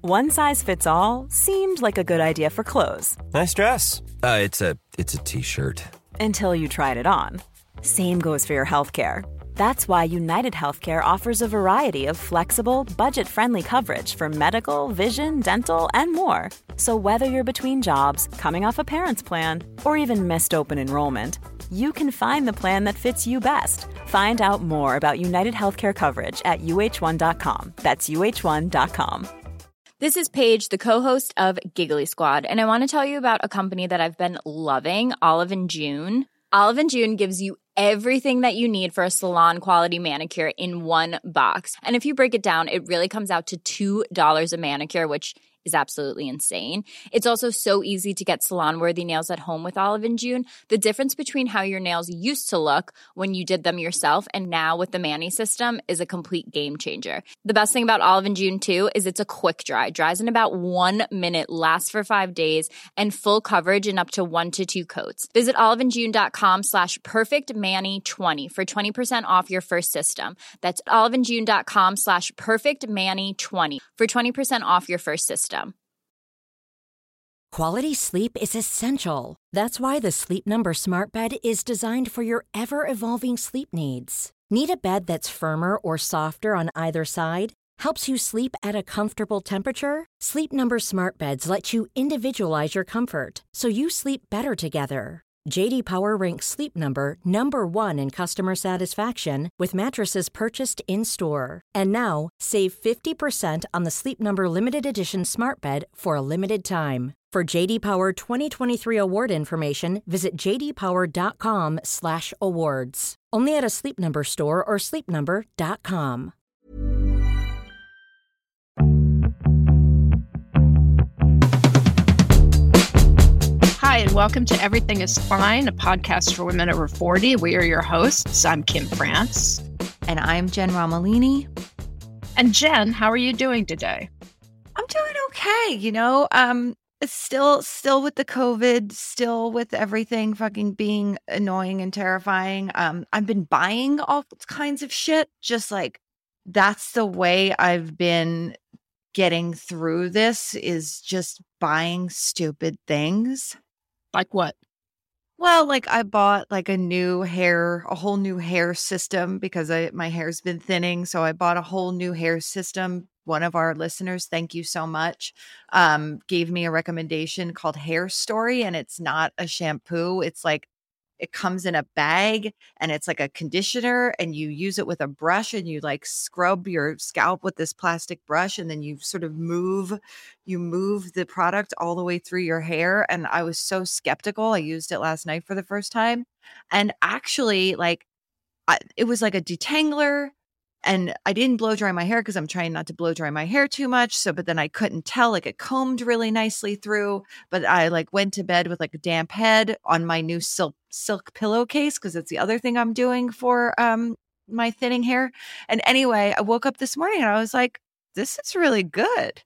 One size fits all seemed like a good idea for clothes. Nice dress. It's a t-shirt. Until you tried it on. Same goes for your healthcare. That's why United Healthcare offers a variety of flexible, budget-friendly coverage for medical, vision, dental, and more. So whether you're between jobs, coming off a parent's plan, or even missed open enrollment, you can find the plan that fits you best. Find out more about United Healthcare coverage at uh1.com. That's uh1.com. This is Paige, the co-host of Giggly Squad, and I want to tell you about a company that I've been loving, Olive & June. Olive & June gives you everything that you need for a salon-quality manicure in one box. And if you break it down, it really comes out to $2 a manicure, which is absolutely insane. It's also so easy to get salon-worthy nails at home with Olive & June. The difference between how your nails used to look when you did them yourself and now with the Mani system is a complete game changer. The best thing about Olive & June, too, is it's a quick dry. Dries in about 1 minute, lasts for 5 days, and full coverage in up to 1 to 2 coats. Visit oliveandjune.com/perfectmani20 for 20% off your first system. That's oliveandjune.com/perfectmani20 for 20% off your first system. Quality sleep is essential. That's why the Sleep Number Smart Bed is designed for your ever-evolving sleep needs. Need a bed that's firmer or softer on either side? Helps you sleep at a comfortable temperature? Sleep Number Smart Beds let you individualize your comfort, so you sleep better together. J.D. Power ranks Sleep Number number 1 in customer satisfaction with mattresses purchased in-store. And now, save 50% on the Sleep Number Limited Edition Smart Bed for a limited time. For J.D. Power 2023 award information, visit jdpower.com/awards. Only at a Sleep Number store or sleepnumber.com. Hi, and welcome to Everything is Fine, a podcast for women over 40. We are your hosts. I'm Kim France. And I'm Jen Romolini. And Jen, how are you doing today? I'm doing okay, it's still with the COVID, still with everything fucking being annoying and terrifying. I've been buying all kinds of shit, just like that's the way I've been getting through this, is just buying stupid things. Like what? Well, like I bought like a whole new hair system because my hair's been thinning. So I bought a whole new hair system. One of our listeners, thank you so much, gave me a recommendation called Hair Story. And it's not a shampoo. It's like, it comes in a bag and it's like a conditioner, and you use it with a brush and you like scrub your scalp with this plastic brush, and then you sort of move the product all the way through your hair. And I was so skeptical. I used it last night for the first time, and actually it was like a detangler, and I didn't blow dry my hair because I'm trying not to blow dry my hair too much. But then I couldn't tell, like it combed really nicely through, but I like went to bed with like a damp head on my new silk pillowcase, because it's the other thing I'm doing for my thinning hair. And anyway, I woke up this morning and I was like, this is really good.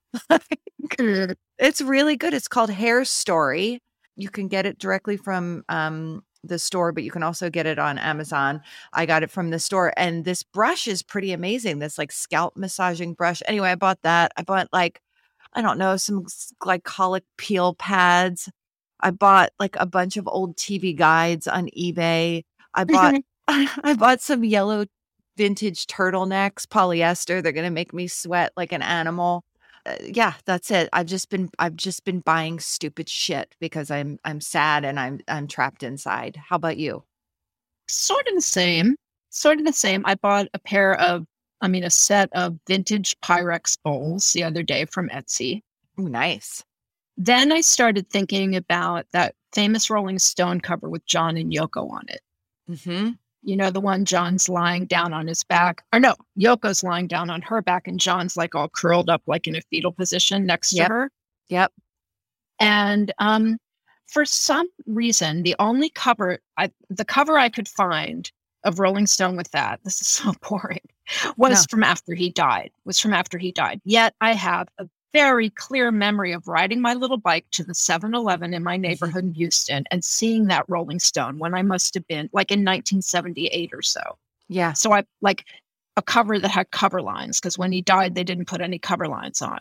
It's really good. It's called Hair Story. You can get it directly from the store, but you can also get it on Amazon. I got it from the store, and this brush is pretty amazing. This like scalp massaging brush. Anyway, I bought that. I bought like, I don't know, some glycolic peel pads. I bought like a bunch of old TV guides on eBay. I bought some yellow vintage turtlenecks, polyester. They're going to make me sweat like an animal. Yeah, that's it. I've just been buying stupid shit because I'm sad and I'm trapped inside. How about you? Sort of the same. I bought a set of vintage Pyrex bowls the other day from Etsy. Ooh, nice. Then I started thinking about that famous Rolling Stone cover with John and Yoko on it. Mm-hmm. You know, the one John's lying down on his back, or no, Yoko's lying down on her back and John's like all curled up, like in a fetal position next to her. Yep. And for some reason, the cover I could find of Rolling Stone with that, this is so boring, was from after he died. Yet I have a very clear memory of riding my little bike to the 7-Eleven in my neighborhood in Houston and seeing that Rolling Stone when I must have been like in 1978 or so. Yeah. So I like a cover that had cover lines, because when he died, they didn't put any cover lines on.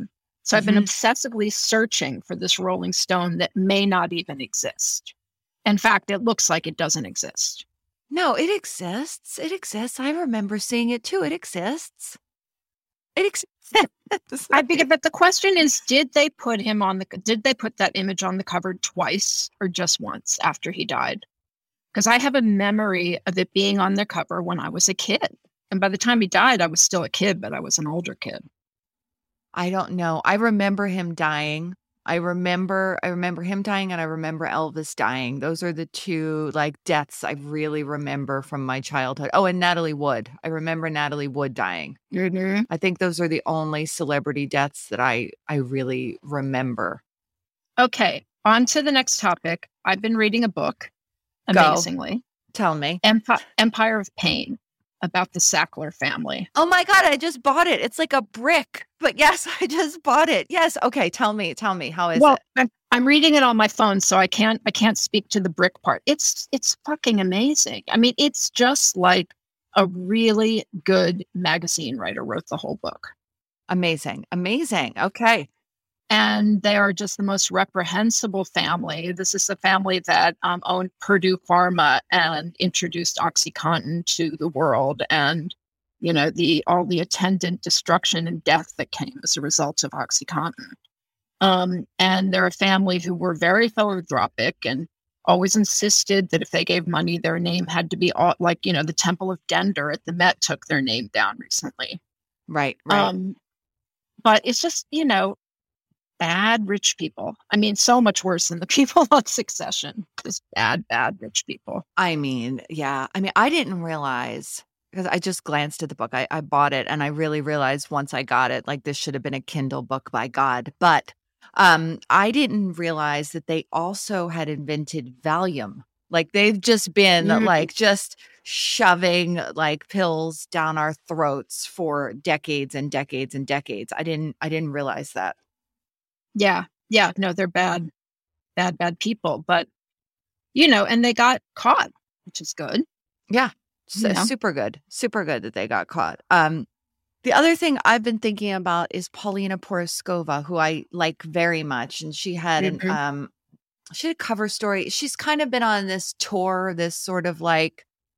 So I've been obsessively searching for this Rolling Stone that may not even exist. In fact, it looks like it doesn't exist. No, it exists. It exists. I remember seeing it too. It exists. It exists. But the question is, did they put that image on the cover twice or just once after he died? Because I have a memory of it being on the cover when I was a kid. And by the time he died, I was still a kid, but I was an older kid. I don't know. I remember him dying. I remember him dying, and I remember Elvis dying. Those are the two deaths I really remember from my childhood. Oh, and Natalie Wood. I remember Natalie Wood dying. Mm-hmm. I think those are the only celebrity deaths that I really remember. Okay, on to the next topic. I've been reading a book, amazingly. Go. Tell me. Empire of Pain, about the Sackler family. Oh my God, I just bought it. It's like a brick. But yes, I just bought it. Yes. Okay, tell me. How is it? I'm reading it on my phone, so I can't speak to the brick part. It's fucking amazing. I mean, it's just like a really good magazine writer wrote the whole book. Amazing. Okay. And they are just the most reprehensible family. This is the family that owned Purdue Pharma and introduced OxyContin to the world, and all the attendant destruction and death that came as a result of OxyContin. And they're a family who were very philanthropic and always insisted that if they gave money, their name had to be the Temple of Dender at the Met took their name down recently. Right. But it's just bad rich people. I mean, so much worse than the people on Succession. Just bad rich people. I mean, yeah. I mean, I didn't realize, because I just glanced at the book. I bought it, and I really realized once I got it, this should have been a Kindle book, by God. But I didn't realize that they also had invented Valium. They've just been just shoving pills down our throats for decades and decades and decades. I didn't realize that. Yeah. No, they're bad people. But, and they got caught, which is good. Yeah. Super good. Super good that they got caught. The other thing I've been thinking about is Paulina Poroskova, who I like very much. And she had she had a cover story. She's kind of been on this tour, this sort of I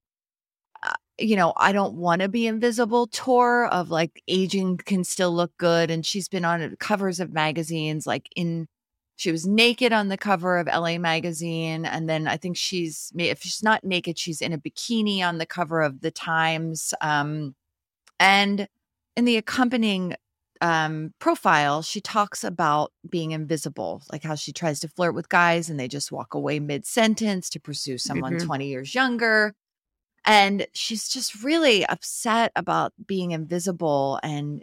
don't want to be invisible tour of aging can still look good. And she's been on covers of magazines, she was naked on the cover of LA Magazine. And then I think if she's not naked, she's in a bikini on the cover of the Times. And in the accompanying profile, she talks about being invisible, how she tries to flirt with guys and they just walk away mid-sentence to pursue someone 20 years younger. And she's just really upset about being invisible. And,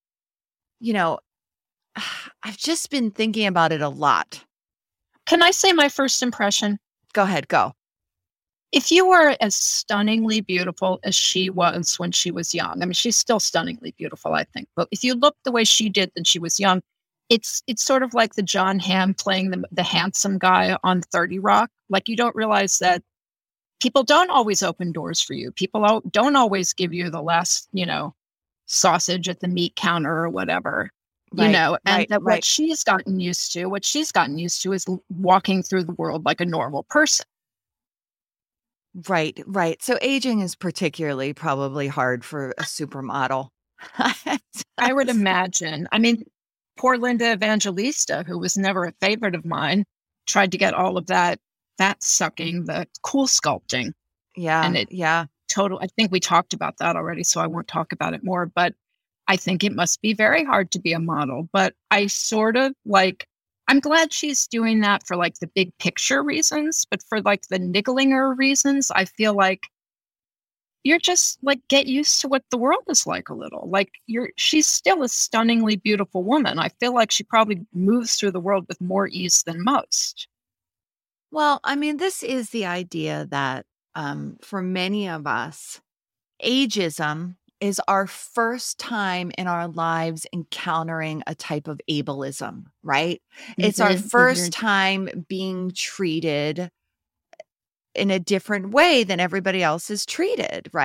I've just been thinking about it a lot. Can I say my first impression? Go ahead, go. If you were as stunningly beautiful as she was when she was young, I mean, she's still stunningly beautiful, I think. But if you look the way she did when she was young, it's sort of like the John Hamm playing the handsome guy on 30 Rock. You don't realize that people don't always open doors for you. People don't always give you the last, sausage at the meat counter or whatever, what she's gotten used to is walking through the world like a normal person. Right. So aging is particularly probably hard for a supermodel. I would imagine. I mean, poor Linda Evangelista, who was never a favorite of mine, tried to get all of that fat sucking, the cool sculpting. Yeah. And I think we talked about that already, so I won't talk about it more. But I think it must be very hard to be a model. But I sort of I'm glad she's doing that for the big picture reasons, but for the nigglinger reasons, I feel you're just get used to what the world is like a little. She's still a stunningly beautiful woman. I feel she probably moves through the world with more ease than most. Well, I mean, this is the idea that for many of us, ageism is our first time in our lives encountering a type of ableism, right? It's our first time being treated in a different way than everybody else is treated, right?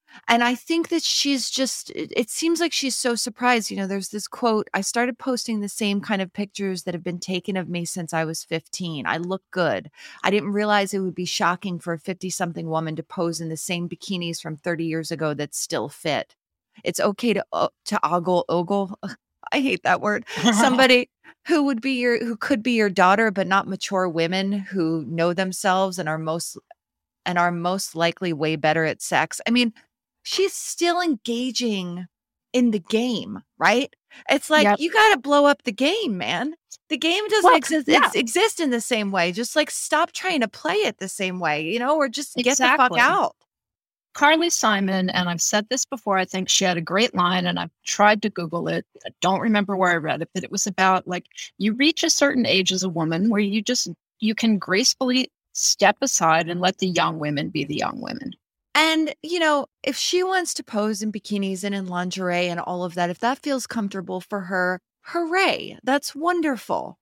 And I think that she's just, it seems like she's so surprised. You know, there's this quote, I started posting the same kind of pictures that have been taken of me since I was 15. I look good. I didn't realize it would be shocking for a 50-something woman to pose in the same bikinis from 30 years ago that still fit. It's okay to ogle. I hate that word. Somebody who could be your daughter, but not mature women who know themselves and are most likely way better at sex. I mean, she's still engaging in the game, right? It's like, you got to blow up the game, man. The game doesn't exist in the same way. Just like stop trying to play it the same way, you know, or just get the fuck out. Carly Simon, and I've said this before, I think she had a great line, and I've tried to Google it. I don't remember where I read it, but it was about like, you reach a certain age as a woman where you can gracefully step aside and let the young women be the young women. And, you know, if she wants to pose in bikinis and in lingerie and all of that, if that feels comfortable for her, hooray, that's wonderful.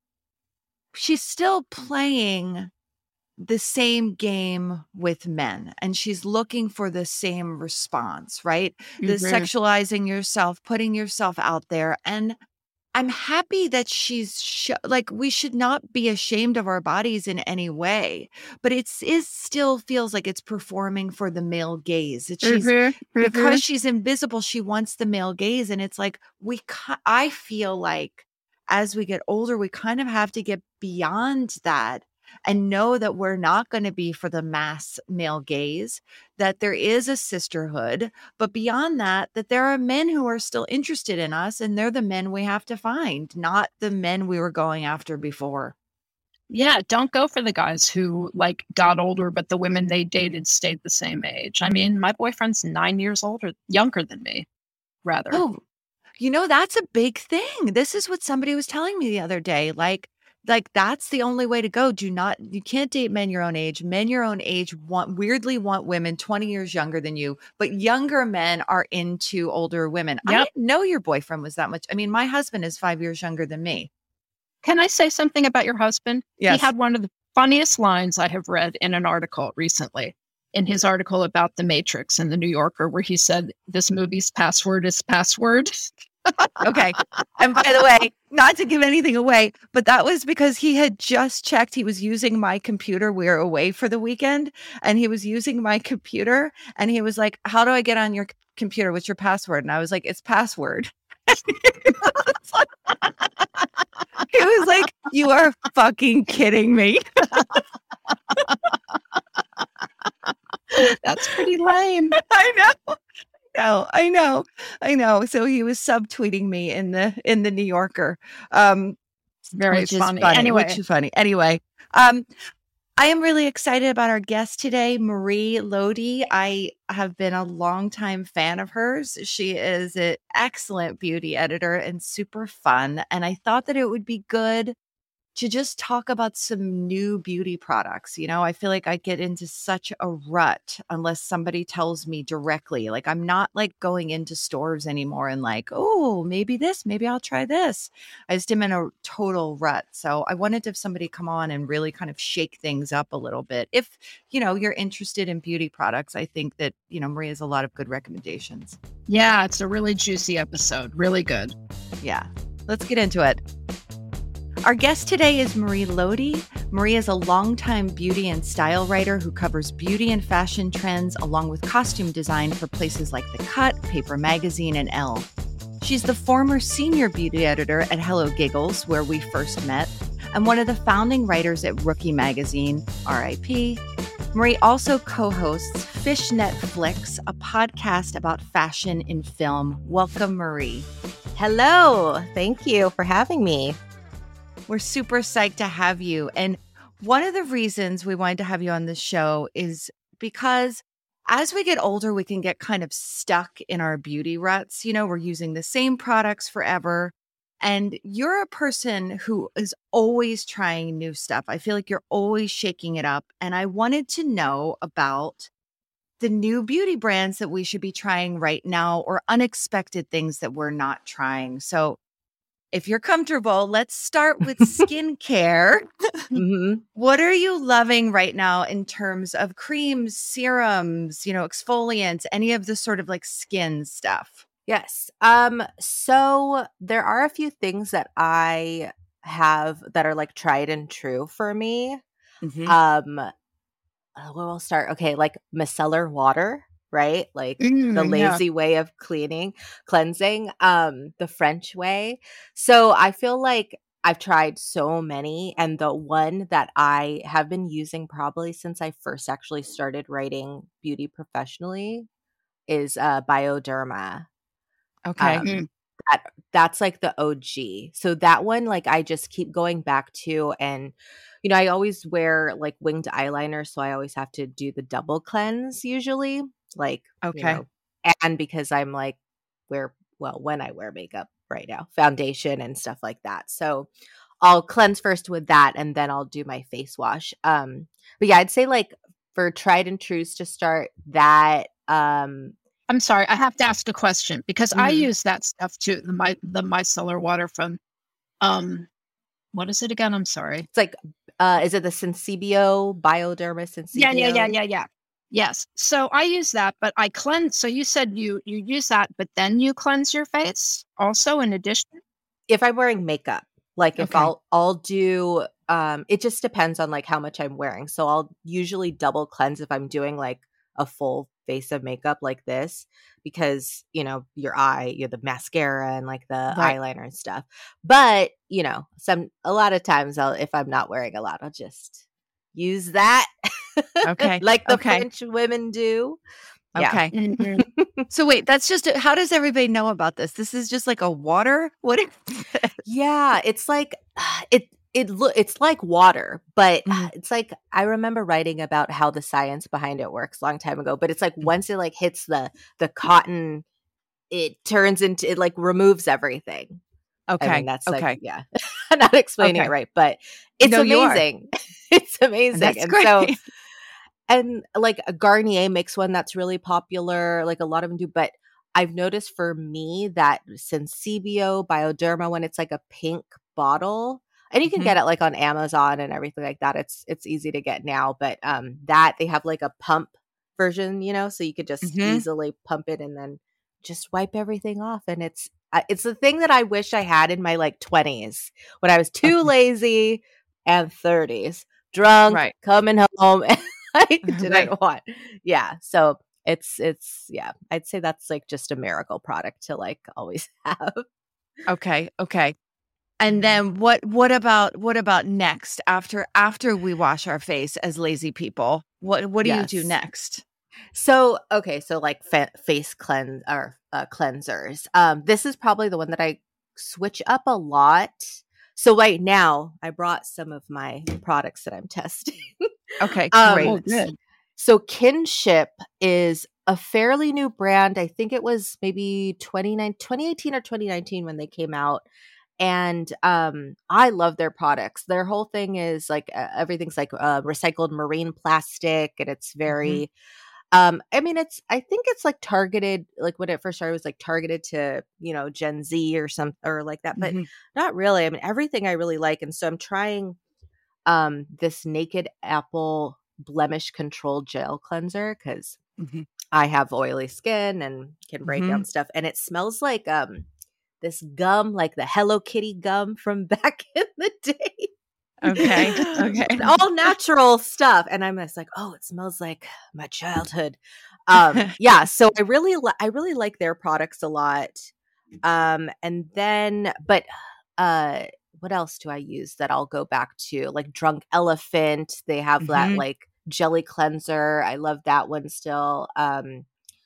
She's still playing the same game with men, and she's looking for the same response, right? The sexualizing yourself, putting yourself out there. And I'm happy that she's like, we should not be ashamed of our bodies in any way, but it still feels like it's performing for the male gaze. That she's because she's invisible, she wants the male gaze. And it's like, I feel like as we get older, we kind of have to get beyond that and know that we're not going to be for the mass male gaze, that there is a sisterhood, but beyond that, that there are men who are still interested in us, and they're the men we have to find, not the men we were going after before. Yeah, don't go for the guys who like got older, but the women they dated stayed the same age. I mean, my boyfriend's 9 years younger than me, rather. Oh, you know, that's a big thing. This is what somebody was telling me the other day. Like that's the only way to go. You can't date men your own age. Men your own age weirdly want women 20 years younger than you, but younger men are into older women. Yep. I didn't know your boyfriend was that much. I mean, my husband is 5 years younger than me. Can I say something about your husband? Yes. He had one of the funniest lines I have read in an article recently, in his article about The Matrix in the New Yorker, where he said, this movie's password is password. Okay. And by the way, not to give anything away, but that was because he had just checked. He was using my computer. We were away for the weekend, and he was using my computer, and he was like, how do I get on your computer? What's your password? And I was like, it's password. He was like, you are fucking kidding me. That's pretty lame. I know. So he was subtweeting me in the New Yorker. Very funny. Anyway, I am really excited about our guest today, Marie Lodi. I have been a longtime fan of hers. She is an excellent beauty editor and super fun. And I thought that it would be good to just talk about some new beauty products. You know, I feel like I get into such a rut unless somebody tells me directly. Like, I'm not like going into stores anymore and like, oh, maybe I'll try this. I just am in a total rut. So I wanted to have somebody come on and really kind of shake things up a little bit. If, you know, you're interested in beauty products, I think that, you know, Marie has a lot of good recommendations. Yeah, it's a really juicy episode. Really good. Yeah. Let's get into it. Our guest today is Marie Lodi. Marie is a longtime beauty and style writer who covers beauty and fashion trends along with costume design for places like The Cut, Paper Magazine, and Elle. She's the former senior beauty editor at Hello Giggles, where we first met, and one of the founding writers at Rookie Magazine, RIP. Marie also co-hosts Fishnet Flicks, a podcast about fashion in film. Welcome, Marie. Hello. Thank you for having me. We're super psyched to have you. And one of the reasons we wanted to have you on the show is because as we get older, we can get kind of stuck in our beauty ruts. You know, we're using the same products forever. And you're a person who is always trying new stuff. I feel like you're always shaking it up. And I wanted to know about the new beauty brands that we should be trying right now, or unexpected things that we're not trying. So if you're comfortable, let's start with skincare. What are you loving right now in terms of creams, serums, exfoliants, any of the sort of like skin stuff? Yes. So there are a few things that I have that are like tried and true for me. We'll start. Okay, like micellar water, right? Like the lazy way of cleansing, the French way. So I feel like I've tried so many, and the one that I have been using probably since I first actually started writing beauty professionally is Bioderma. Okay. That's like the OG. So that one, like I just keep going back to, and I always wear like winged eyeliner, so I always have to do the double cleanse usually. Like, okay. And because I'm like when I wear makeup right now, foundation and stuff like that. So I'll cleanse first with that, and then I'll do my face wash. But yeah, I'd say like for tried and trues to start that. I'm sorry, I have to ask a question because I use that stuff too. The micellar water from, what is it again? I'm sorry. It's like, is it the Sensibio, Bioderma Sensibio? Yeah. Yes. So I use that, but I cleanse. So you said you use that, but then you cleanse your face also in addition? If I'm wearing makeup, like if I'll do, it just depends on like how much I'm wearing. So I'll usually double cleanse if I'm doing like a full face of makeup like this, because your eye, the mascara and like the eyeliner and stuff. But a lot of times if I'm not wearing a lot, I'll just use that. Okay. Like the French women do. Okay. Yeah. So wait, that's just how does everybody know about this? This is just like a water? What is this? Yeah, it's like it's like water, but it's like I remember writing about how the science behind it works a long time ago, but it's like once it like hits the cotton, it turns into, it like removes everything. Okay. I mean, that's like, yeah. I'm not explaining it right, but it's amazing. It's amazing. That's and great. So and like a Garnier makes one that's really popular, like a lot of them do, but I've noticed for me that Sensibio, Bioderma, when it's like a pink bottle, and you can get it like on Amazon and everything like that. It's easy to get now, but that they have like a pump version, so you could just easily pump it and then just wipe everything off. And it's the thing that I wish I had in my like 20s when I was too lazy, and 30s, drunk, coming home, and I didn't want. Yeah, so it's yeah. I'd say that's like just a miracle product to like always have. Okay. And then what about next after we wash our face as lazy people? What do you do next? So like face cleanse or cleansers. This is probably the one that I switch up a lot. So right now I brought some of my products that I'm testing. Okay, great. Good. So Kinship is a fairly new brand. I think it was maybe 2018 or 2019 when they came out. And I love their products. Their whole thing is like everything's like recycled marine plastic, and it's very I think it's like targeted, like when it first started, it was like targeted to, Gen Z or like that, but not really. I mean, everything I really like. And so I'm trying this Naked Apple blemish control gel cleanser because I have oily skin and can break down stuff. And it smells like this gum, like the Hello Kitty gum from back in the day. Okay. All natural stuff. And I'm just like, oh, it smells like my childhood. Yeah. So I really like their products a lot. And then, but what else do I use that I'll go back to? Like Drunk Elephant. They have that like jelly cleanser. I love that one still. And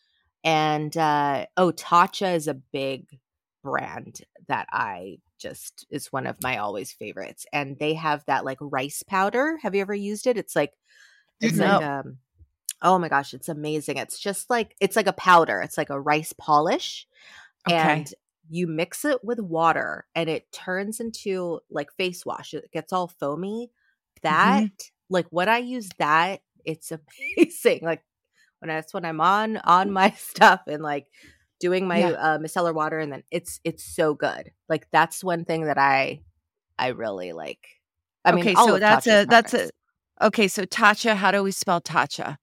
Tatcha is a big brand that is one of my always favorites. And they have that like rice powder. Have you ever used it? It's like oh my gosh, it's amazing. It's just like, it's like a powder. It's like a rice polish. Okay. And you mix it with water and it turns into like face wash. It gets all foamy. That like when I use that, it's amazing. Like when I'm on my stuff and like doing my micellar water, and then it's so good. Like that's one thing that I really like. I mean, all so of Tatcha's products. Okay, so Tatcha, how do we spell Tatcha?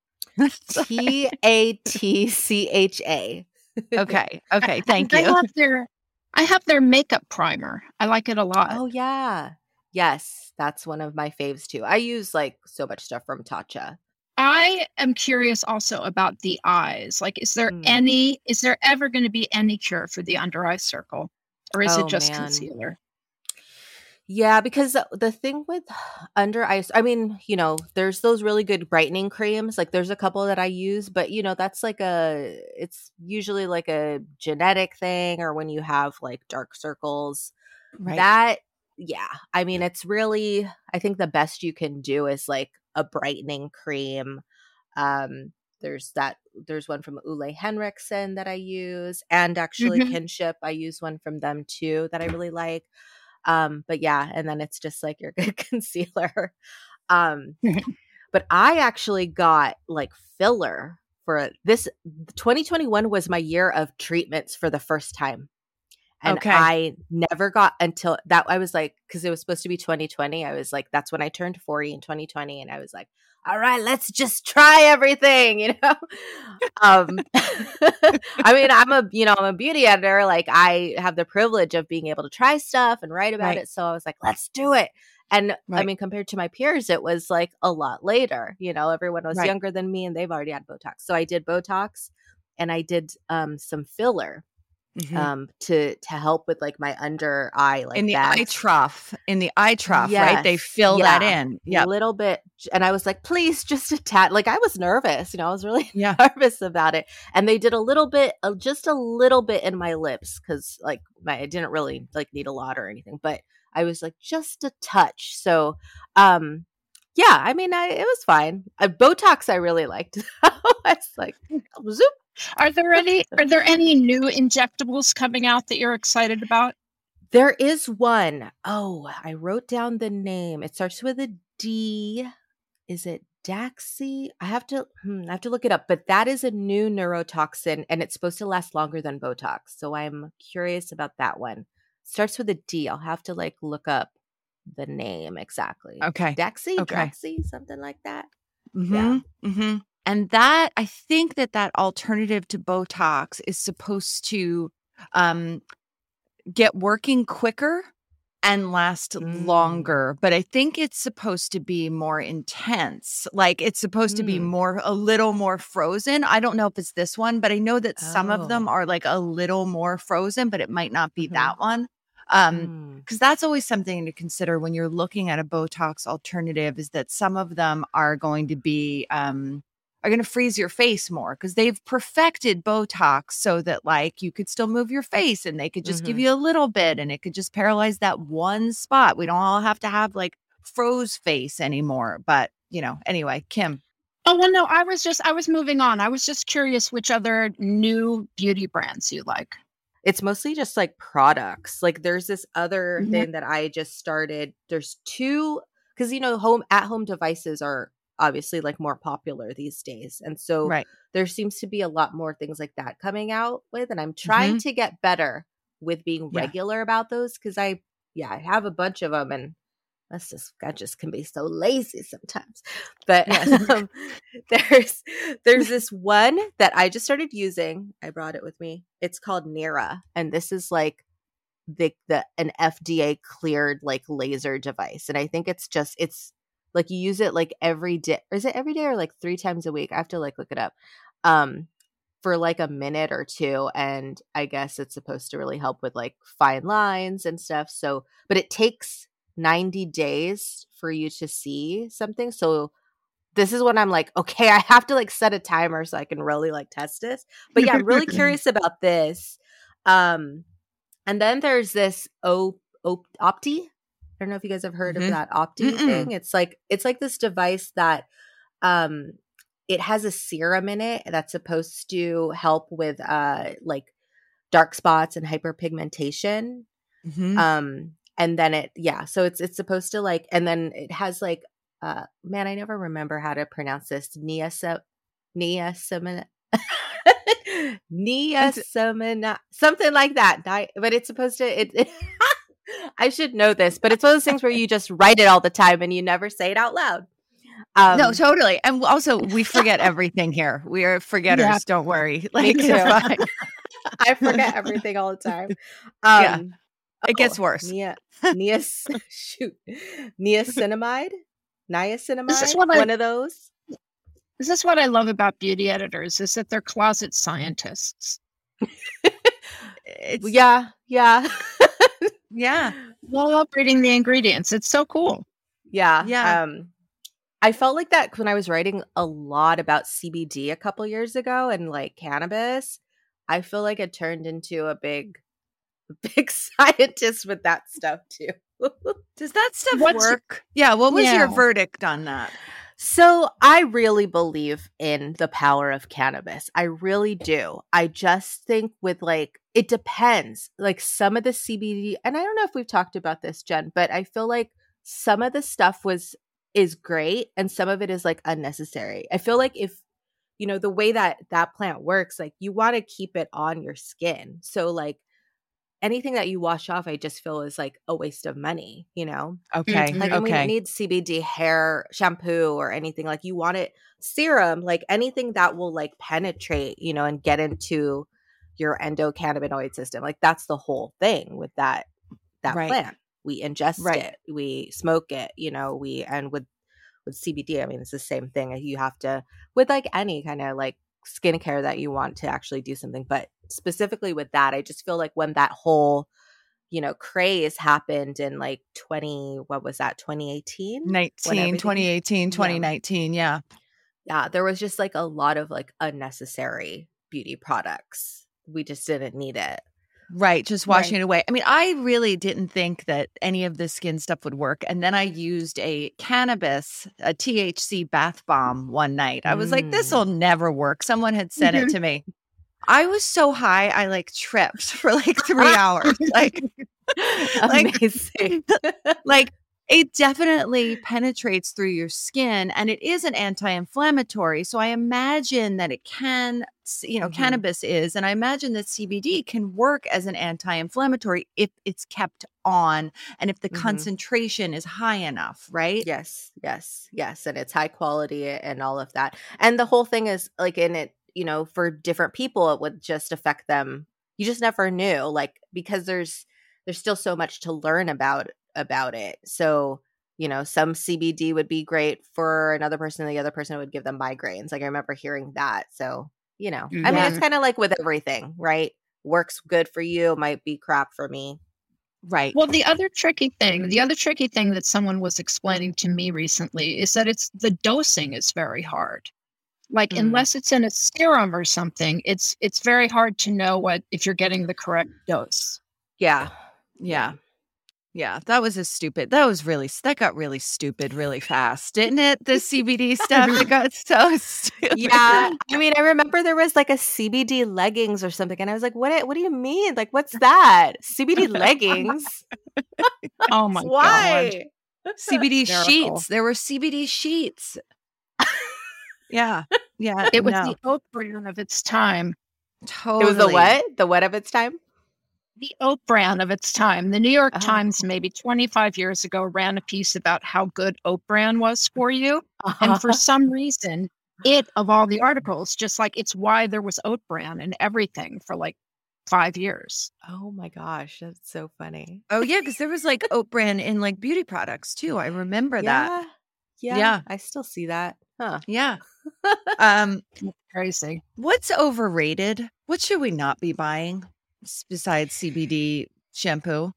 Tatcha. Okay, thank you. I have their makeup primer. I like it a lot. Oh yeah. Yes, that's one of my faves too. I use like so much stuff from Tatcha. I am curious also about the eyes. Like, is there ever going to be any cure for the under eye circle? Or is it just concealer? Yeah, because the thing with under eye, I mean, you know, there's those really good brightening creams. Like there's a couple that I use, but you know, that's like it's usually like a genetic thing, or when you have like dark circles. Right. I mean, it's really, I think the best you can do is like a brightening cream. There's one from Ole Henriksen that I use, and actually Kinship. I use one from them too that I really like. But yeah, and then it's just like your good concealer. But I actually got like filler for this. 2021 was my year of treatments for the first time. And I never got until that. I was like, because it was supposed to be 2020. I was like, that's when I turned 40 in 2020. And I was like, all right, let's just try everything, you know? I mean, I'm a beauty editor. Like I have the privilege of being able to try stuff and write about it. So I was like, let's do it. And I mean, compared to my peers, it was like a lot later, you know, everyone was younger than me and they've already had Botox. So I did Botox and I did some filler. To help with like my under eye, like in the eye trough, right? They fill that in, a little bit, and I was like, please, just a tad. Like I was nervous, you know, I was really nervous about it, and they did a little bit, just a little bit in my lips because like I didn't really like need a lot or anything, but I was like just a touch. So, I mean, it was fine. Botox I really liked. I was like, zoop. Are there any new injectables coming out that you're excited about? There is one. Oh, I wrote down the name. It starts with a D. Is it Daxi? I have to look it up, but that is a new neurotoxin and it's supposed to last longer than Botox. So I'm curious about that one. It starts with a D. I'll have to like look up the name exactly. Okay. Daxi, something like that. And that, I think that alternative to Botox is supposed to get working quicker and last longer. But I think it's supposed to be more intense. Like it's supposed to be a little more frozen. I don't know if it's this one, but I know that some of them are like a little more frozen, but it might not be that one. Because that's always something to consider when you're looking at a Botox alternative, is that some of them are going to be are going to freeze your face more because they've perfected Botox so that like you could still move your face and they could just give you a little bit and it could just paralyze that one spot. We don't all have to have like froze face anymore. But, you know, anyway, Kim. Oh, well, no, I was moving on. I was just curious which other new beauty brands you like. It's mostly just like products. Like there's this other thing that I just started. There's two, because, you know, at-home devices are obviously like more popular these days. And so there seems to be a lot more things like that coming out with, and I'm trying to get better with being regular about those. Cause I have a bunch of them and I just can be so lazy sometimes, but there's this one that I just started using. I brought it with me. It's called Nira. And this is like an FDA cleared like laser device. And I think it's like you use it like every day. Is it every day or like 3 times a week? I have to like look it up for like a minute or two. And I guess it's supposed to really help with like fine lines and stuff. So, but it takes 90 days for you to see something. So this is when I'm like, okay, I have to like set a timer so I can really like test this. But yeah, I'm really curious about this. And then there's this Opti. I don't know if you guys have heard of that Opti thing. It's like this device that it has a serum in it that's supposed to help with like dark spots and hyperpigmentation. And then so it's supposed to like, and then it has like man, I never remember how to pronounce this. Niacinamide. Niacinamide, something like that. But it's supposed to. I should know this, but it's one of those things where you just write it all the time and you never say it out loud. No, totally. And also, we forget everything here. We are forgetters. Yeah. Don't worry. Me too. It's fine. I forget everything all the time. Yeah. It gets worse. Niacinamide? Niacinamide? One of those? This is what I love about beauty editors, is that they're closet scientists. Yeah. Yeah. Love reading the ingredients. It's so cool. Yeah. I felt like that when I was writing a lot about CBD a couple years ago and like cannabis. I feel like it turned into a big scientist with that stuff too. Does that stuff work? Yeah. What was your verdict on that? So I really believe in the power of cannabis. I really do. I just think with like, it depends. Like some of the CBD, and I don't know if we've talked about this, Jen, but I feel like some of the stuff is great and some of it is like unnecessary. I feel like if, the way that plant works, like you want to keep it on your skin. So like anything that you wash off, I just feel is like a waste of money, Okay. Like, and we don't need CBD hair shampoo or anything. Like you want it serum, like anything that will like penetrate, and get into your endocannabinoid system. Like that's the whole thing with that plant. We ingest it, we smoke it, and with CBD, I mean, it's the same thing. You have to, with like any kind of like skincare that you want to actually do something, but specifically with that, I just feel like when that whole, craze happened in like 2018? 2018, yeah. Yeah, there was just like a lot of like unnecessary beauty products. We just didn't need it. Right, just washing it away. I mean, I really didn't think that any of the skin stuff would work. And then I used a THC bath bomb one night. I was like, this will never work. Someone had sent it to me. I was so high, I like tripped for like 3 hours. Amazing. Like it definitely penetrates through your skin and it is an anti-inflammatory. So I imagine that it can, cannabis is, and I imagine that CBD can work as an anti-inflammatory if it's kept on and if the concentration is high enough, right? Yes. And it's high quality and all of that. And the whole thing is like in it, for different people, it would just affect them. You just never knew, like, because there's still so much to learn about it. So, some CBD would be great for another person. The other person would give them migraines. Like I remember hearing that. So, I mean, it's kind of like with everything, right? Works good for you, might be crap for me. Right. Well, the other tricky thing that someone was explaining to me recently is that the dosing is very hard. Like unless it's in a serum or something, it's very hard to know if you're getting the correct dose. Yeah. That got really stupid really fast, didn't it? The CBD stuff, it got so stupid. Yeah. I mean, I remember there was like a CBD leggings or something. And I was like, what do you mean? Like, what's that? CBD leggings? Oh my Why? God. CBD sheets. There were CBD sheets. Yeah. It was the oat brand of its time. Totally. It was the what? The what of its time? The oat brand of its time. The New York Times, maybe 25 years ago, ran a piece about how good oat bran was for you. And for some reason, of all the articles, just like it's why there was oat bran and everything for like 5 years. Oh my gosh, that's so funny. Oh yeah, because there was like oat bran in like beauty products too. I remember that. Yeah. I still see that. Huh. Yeah. Crazy. What's overrated? What should we not be buying besides CBD shampoo?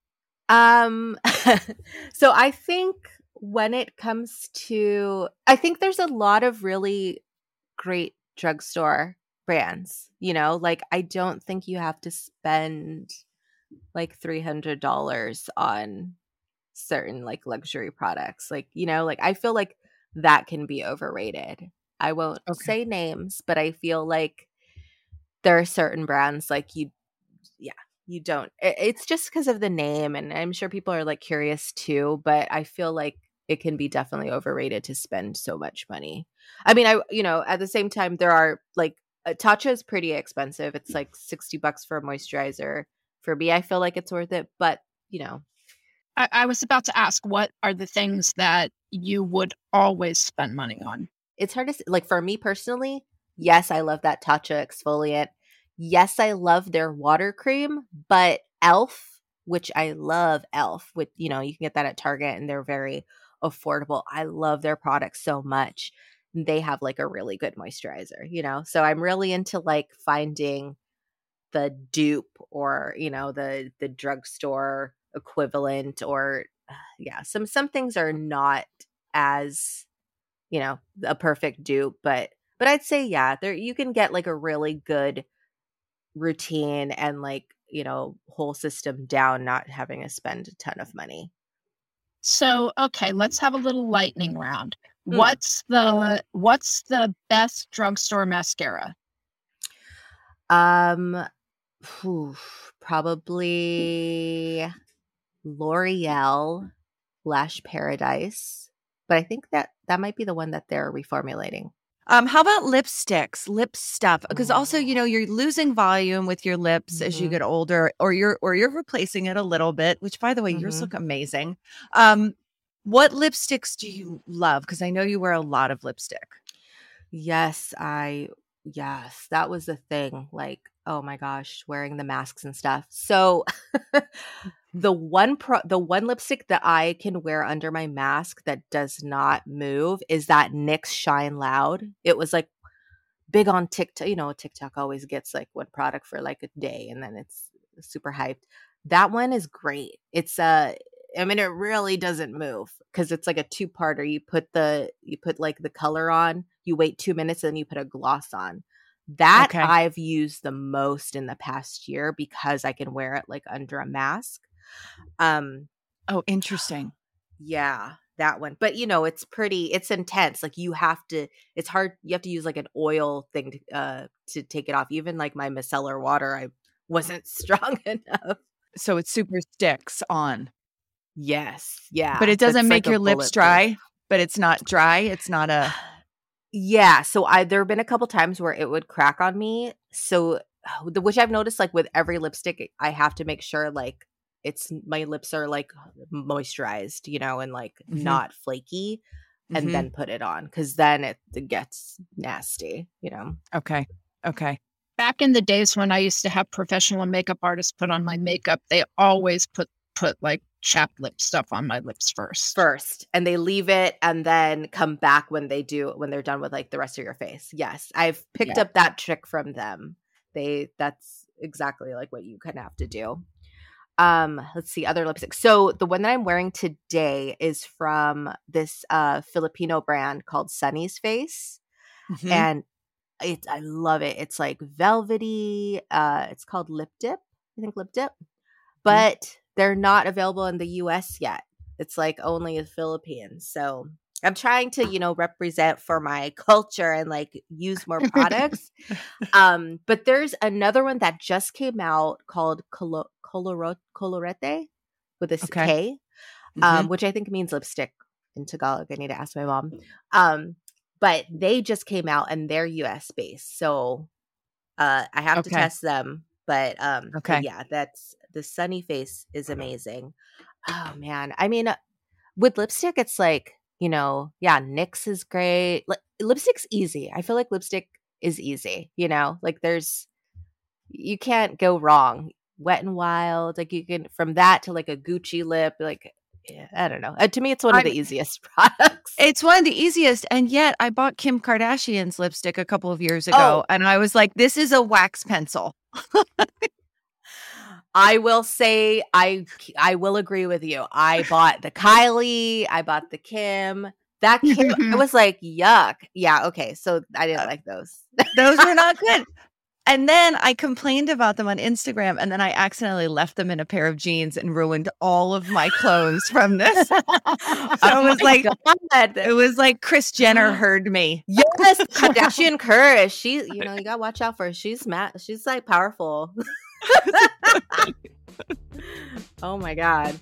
So I think when it comes to, I think there's a lot of really great drugstore brands, like I don't think you have to spend like $300 on certain like luxury products. Like, like I feel like that can be overrated. I won't say names, but I feel like there are certain brands like you don't. It's just because of the name, and I'm sure people are like curious too, but I feel like it can be definitely overrated to spend so much money. I mean, at the same time, there are like Tatcha is pretty expensive. It's like $60 for a moisturizer. For me, I feel like it's worth it, but I was about to ask, what are the things that you would always spend money on? It's hard to say. Like for me personally, yes, I love that Tatcha exfoliant. Yes, I love their water cream, but e.l.f., which I love e.l.f. with, you can get that at Target and they're very affordable. I love their products so much. They have like a really good moisturizer, so I'm really into like finding the dupe or, the drugstore equivalent or some things are not as, a perfect dupe, but I'd say, there you can get like a really good routine and like, whole system down, not having to spend a ton of money. So, okay, let's have a little lightning round. What's the best drugstore mascara? Probably L'Oreal Lash Paradise, but I think that might be the one that they're reformulating. How about lipsticks, lip stuff? Because also, you're losing volume with your lips as you get older, or you're replacing it a little bit. Which, by the way, yours look amazing. What lipsticks do you love? Because I know you wear a lot of lipstick. Yes, that was the thing. Like, oh my gosh, wearing the masks and stuff. So the one lipstick that I can wear under my mask that does not move is that NYX Shine Loud. It was like big on TikTok. TikTok always gets like one product for like a day and then it's super hyped. That one is great. It's it really doesn't move because it's like a two-parter. You put like the color on, you wait 2 minutes, and then you put a gloss on. That I've used the most in the past year because I can wear it like under a mask. Oh, interesting. Yeah, that one. But it's intense. Like it's hard. You have to use like an oil thing to take it off. Even like my micellar water, I wasn't strong enough. So it super sticks on. Yes. Yeah. But it doesn't make your lips dry, but it's not dry. It's not a. Yeah. So there have been a couple times where it would crack on me. So which I've noticed like with every lipstick, I have to make sure like my lips are like moisturized, and like not flaky and then put it on. Cause then it gets nasty, Okay. Back in the days when I used to have professional makeup artists put on my makeup, they always put like chapped lip stuff on my lips first. And they leave it and then come back when they're done with like the rest of your face. Yes. I've picked up that trick from them. That's exactly like what you kind of have to do. Let's see, other lipsticks. So the one that I'm wearing today is from this Filipino brand called Sunny's Face. And I love it. It's like velvety. It's called Lip Dip. I think Lip Dip. But they're not available in the US yet. It's like only in the Philippines. So I'm trying to, represent for my culture and like use more products. But there's another one that just came out called Colorete with a K, which I think means lipstick in Tagalog. I need to ask my mom. But they just came out and they're US based. So I have to test them. But but yeah, that's the Sunny Face is amazing. Oh man. I mean, with lipstick, it's like, NYX is great. Lipstick's easy. I feel like lipstick is easy, like you can't go wrong. Wet n Wild, like you can, from that to like a Gucci lip, like, yeah, I don't know. To me, it's one of the easiest products. It's one of the easiest. And yet I bought Kim Kardashian's lipstick a couple of years ago and I was like, this is a wax pencil. I will say, I will agree with you. I bought the Kylie, I bought the Kim. That Kim, I was like, yuck. Yeah, okay. So I didn't like those. Those were not good. And then I complained about them on Instagram, and then I accidentally left them in a pair of jeans and ruined all of my clothes from this. So it was like Kris Jenner heard me. Yes, Kardashian curse. She, you gotta watch out for her. She's mad. She's like powerful. Oh my God.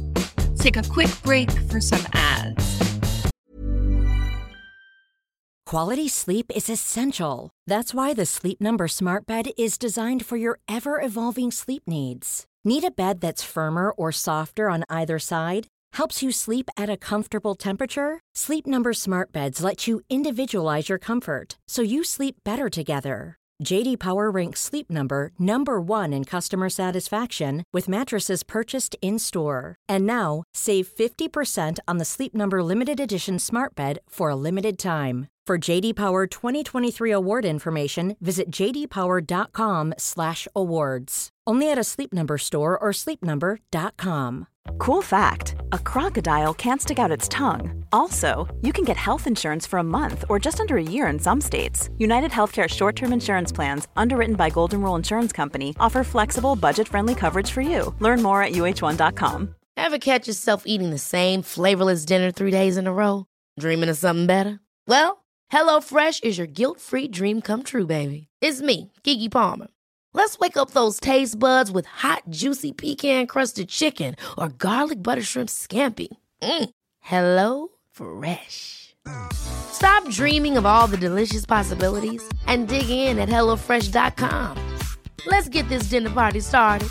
Let's take a quick break for some ads. Quality sleep is essential. That's why the Sleep Number Smart Bed is designed for your ever-evolving sleep needs. Need a bed that's firmer or softer on either side? Helps you sleep at a comfortable temperature? Sleep Number Smart Beds let you individualize your comfort so you sleep better together. J.D. Power ranks Sleep Number number 1 in customer satisfaction with mattresses purchased in-store. And now, save 50% on the Sleep Number Limited Edition Smart Bed for a limited time. For J.D. Power 2023 award information, visit jdpower.com/awards. Only at a Sleep Number store or sleepnumber.com. Cool fact, a crocodile can't stick out its tongue. Also, you can get health insurance for a month or just under a year in some states. United Healthcare short-term insurance plans, underwritten by Golden Rule Insurance Company, offer flexible, budget-friendly coverage for you. Learn more at uh1.com. Ever catch yourself eating the same flavorless dinner 3 days in a row? Dreaming of something better? Well, HelloFresh is your guilt-free dream come true, baby. It's me, Keke Palmer. Let's wake up those taste buds with hot, juicy pecan-crusted chicken or garlic butter shrimp scampi. Hello Fresh. Stop dreaming of all the delicious possibilities and dig in at HelloFresh.com. Let's get this dinner party started.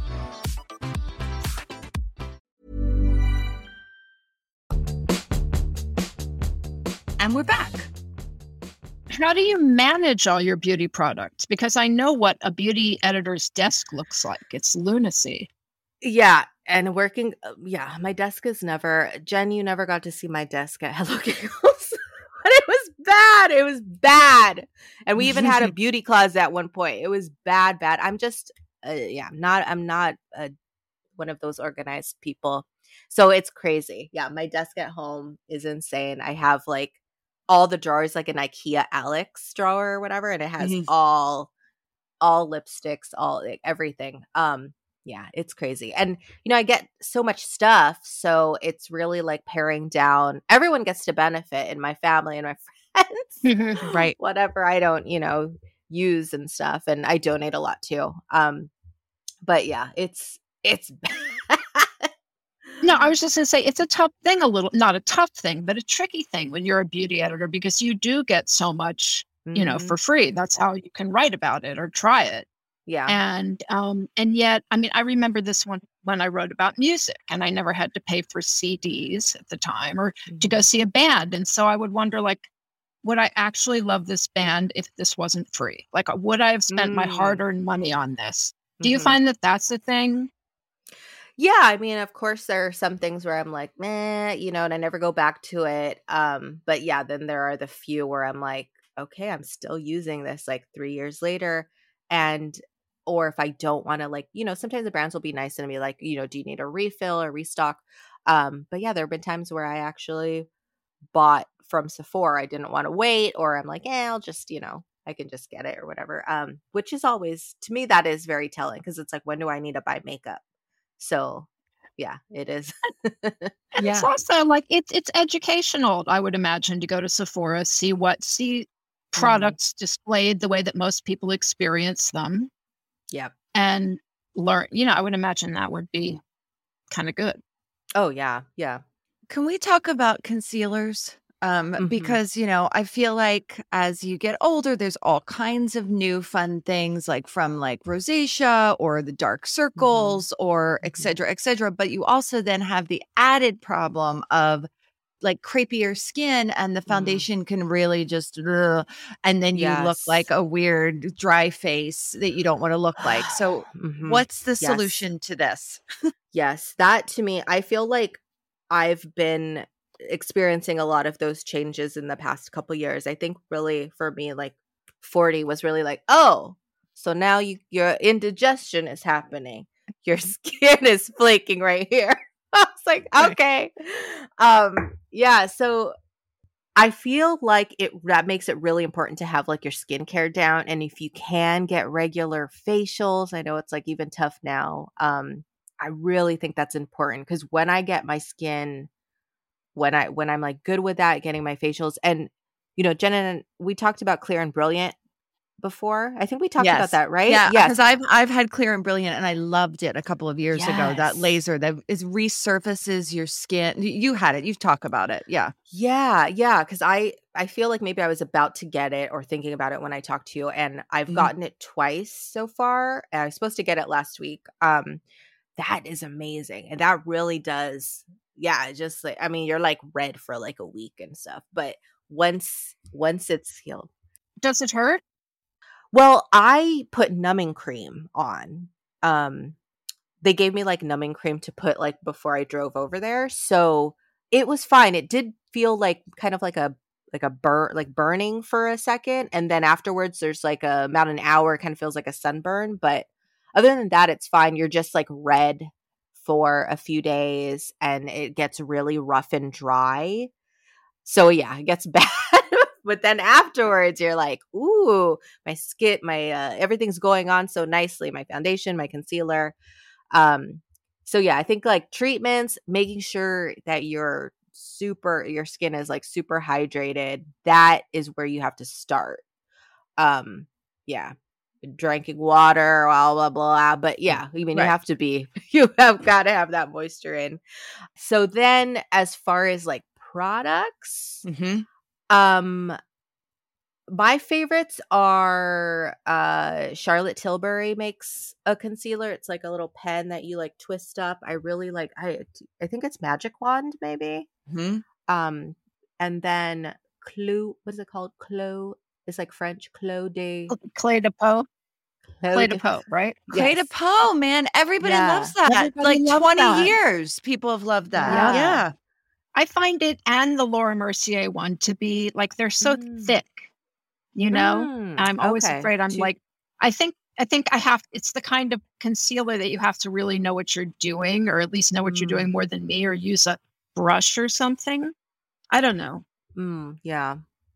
And we're back. How do you manage all your beauty products? Because I know what a beauty editor's desk looks like. It's lunacy. Yeah. And working, my desk is never, Jen, you never got to see my desk at Hello Giggles. But it was bad. It was bad. And we even had a beauty closet at one point. It was bad. I'm just, I'm not one of those organized people. So it's crazy. Yeah. My desk at home is insane. I have like all the drawers, like an IKEA Alex drawer or whatever. And it has all lipsticks, all like, everything. Yeah, it's crazy. And, I get so much stuff. So it's really like paring down. Everyone gets to benefit in my family and my friends. Right. Whatever I don't, use and stuff. And I donate a lot too. But yeah, it's bad. No, I was just going to say it's a tough thing, not a tough thing, but a tricky thing when you're a beauty editor because you do get so much, for free. That's how you can write about it or try it. Yeah. And yet, I mean, I remember this one when I wrote about music and I never had to pay for CDs at the time or to go see a band. And so I would wonder, like, would I actually love this band if this wasn't free? Like, would I have spent my hard-earned money on this? Do you find that that's the thing? Yeah, I mean, of course, there are some things where I'm like, meh, and I never go back to it. But yeah, then there are the few where I'm like, okay, I'm still using this like 3 years later. Or if I don't want to, like, sometimes the brands will be nice and be like, do you need a refill or restock? But yeah, there have been times where I actually bought from Sephora. I didn't want to wait, or I'm like, I'll just, I can just get it or whatever. Which is always, to me, that is very telling because it's like, when do I need to buy makeup? So yeah, it is. It's also like it's educational, I would imagine, to go to Sephora, see products displayed the way that most people experience them. Yep. And learn, I would imagine that would be kind of good. Oh yeah. Yeah. Can we talk about concealers? Because, I feel like as you get older, there's all kinds of new fun things like from like rosacea or the dark circles or et cetera, but you also then have the added problem of like crepier skin and the foundation can really just, and then you look like a weird dry face that you don't want to look like. So what's the solution to this? Yes, that to me, I feel like I've been experiencing a lot of those changes in the past couple years. I think really for me, like 40 was really like, oh, so now your indigestion is happening. Your skin is flaking right here. I was like, okay. Yeah. So I feel like that makes it really important to have like your skincare down. And if you can get regular facials, I know it's like even tough now. I really think that's important because when I get my skin, when I'm like good with that, getting my facials and, Jen and we talked about Clear and Brilliant before? I think we talked about that, right? Yeah, Yes. because I've had Clear and Brilliant, and I loved it a couple of years ago. That laser that resurfaces your skin. You had it. You've talked about it. Yeah. Yeah. Because I feel like maybe I was about to get it or thinking about it when I talked to you, and I've gotten it twice so far. And I was supposed to get it last week. That is amazing, and that really does. Yeah, just like, I mean, you're like red for like a week and stuff, but once it's healed. Does it hurt? Well, I put numbing cream on. They gave me like numbing cream to put like before I drove over there. So it was fine. It did feel like kind of like a burning for a second. And then afterwards there's like about an hour, it kind of feels like a sunburn. But other than that, it's fine. You're just like red for a few days and it gets really rough and dry. So yeah, it gets bad. But then afterwards, you're like, ooh, my skin, everything's going on so nicely. My foundation, my concealer. So yeah, I think like treatments, making sure that your skin is like super hydrated. That is where you have to start. Yeah, drinking water, blah blah blah. But yeah, I mean, you have got to have that moisture in. So then, as far as like products. My favorites are Charlotte Tilbury makes a concealer. It's like a little pen that you like twist up. I really like. I think it's Magic Wand maybe. And then Clos. What is it called? Clos. It's like French. Clos de Clé de Peau, right? Clé de Peau, man. Everybody loves that. Everybody like loves 20 that. years, people have loved that. Yeah. I find it and the Laura Mercier one to be like they're so thick, you know. I'm always afraid. I'm like, I think I have. It's the kind of concealer that you have to really know what you're doing, or at least know what you're doing more than me, or use a brush or something. I don't know. Yeah.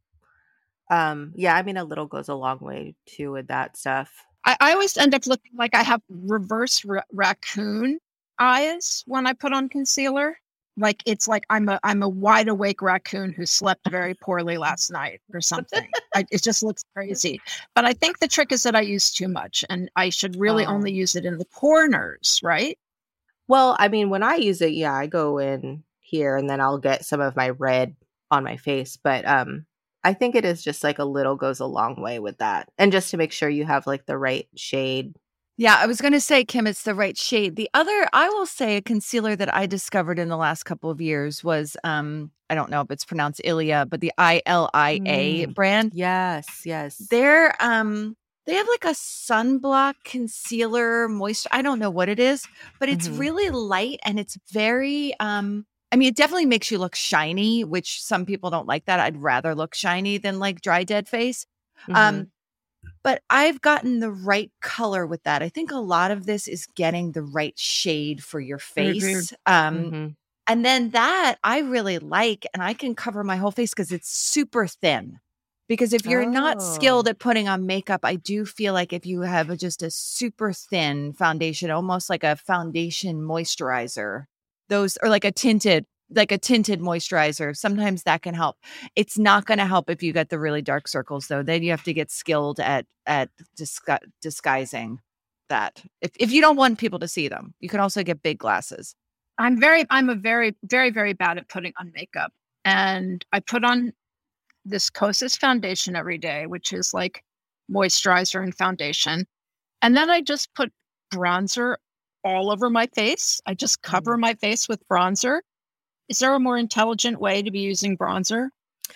Yeah. I mean, a little goes a long way too with that stuff. I always end up looking like I have reverse raccoon eyes when I put on concealer. Like it's like I'm a wide awake raccoon who slept very poorly last night or something. It just looks crazy. But I think the trick is that I use too much, and I should really only use it in the corners, right? Well, I mean, when I use it, yeah, I go in here and then I'll get some of my red on my face. But I think it is just like a little goes a long way with that, and just to make sure you have like the right shade. Yeah, I was going to say, Kim, it's the right shade. The other, I will say, a concealer that I discovered in the last couple of years was, I don't know if it's pronounced Ilia, but the ILIA brand. Yes. They have like a sunblock concealer moisture. I don't know what it is, but it's really light and it's very, I mean, it definitely makes you look shiny, which some people don't like that. I'd rather look shiny than like dry, dead face. But I've gotten the right color with that. I think a lot of this is getting the right shade for your face. And then that I really like, and I can cover my whole face because it's super thin. Because if you're not skilled at putting on makeup, I do feel like if you have just a super thin foundation, almost like a foundation moisturizer, those or like a tinted moisturizer, sometimes that can help. It's not going to help if you get the really dark circles, though. Then you have to get skilled at disguising that. If you don't want people to see them, you can also get big glasses. I'm a very, very, very bad at putting on makeup, and I put on this Kosas foundation every day, which is like moisturizer and foundation, and then I just put bronzer all over my face. I just cover my face with bronzer. Is there a more intelligent way to be using bronzer?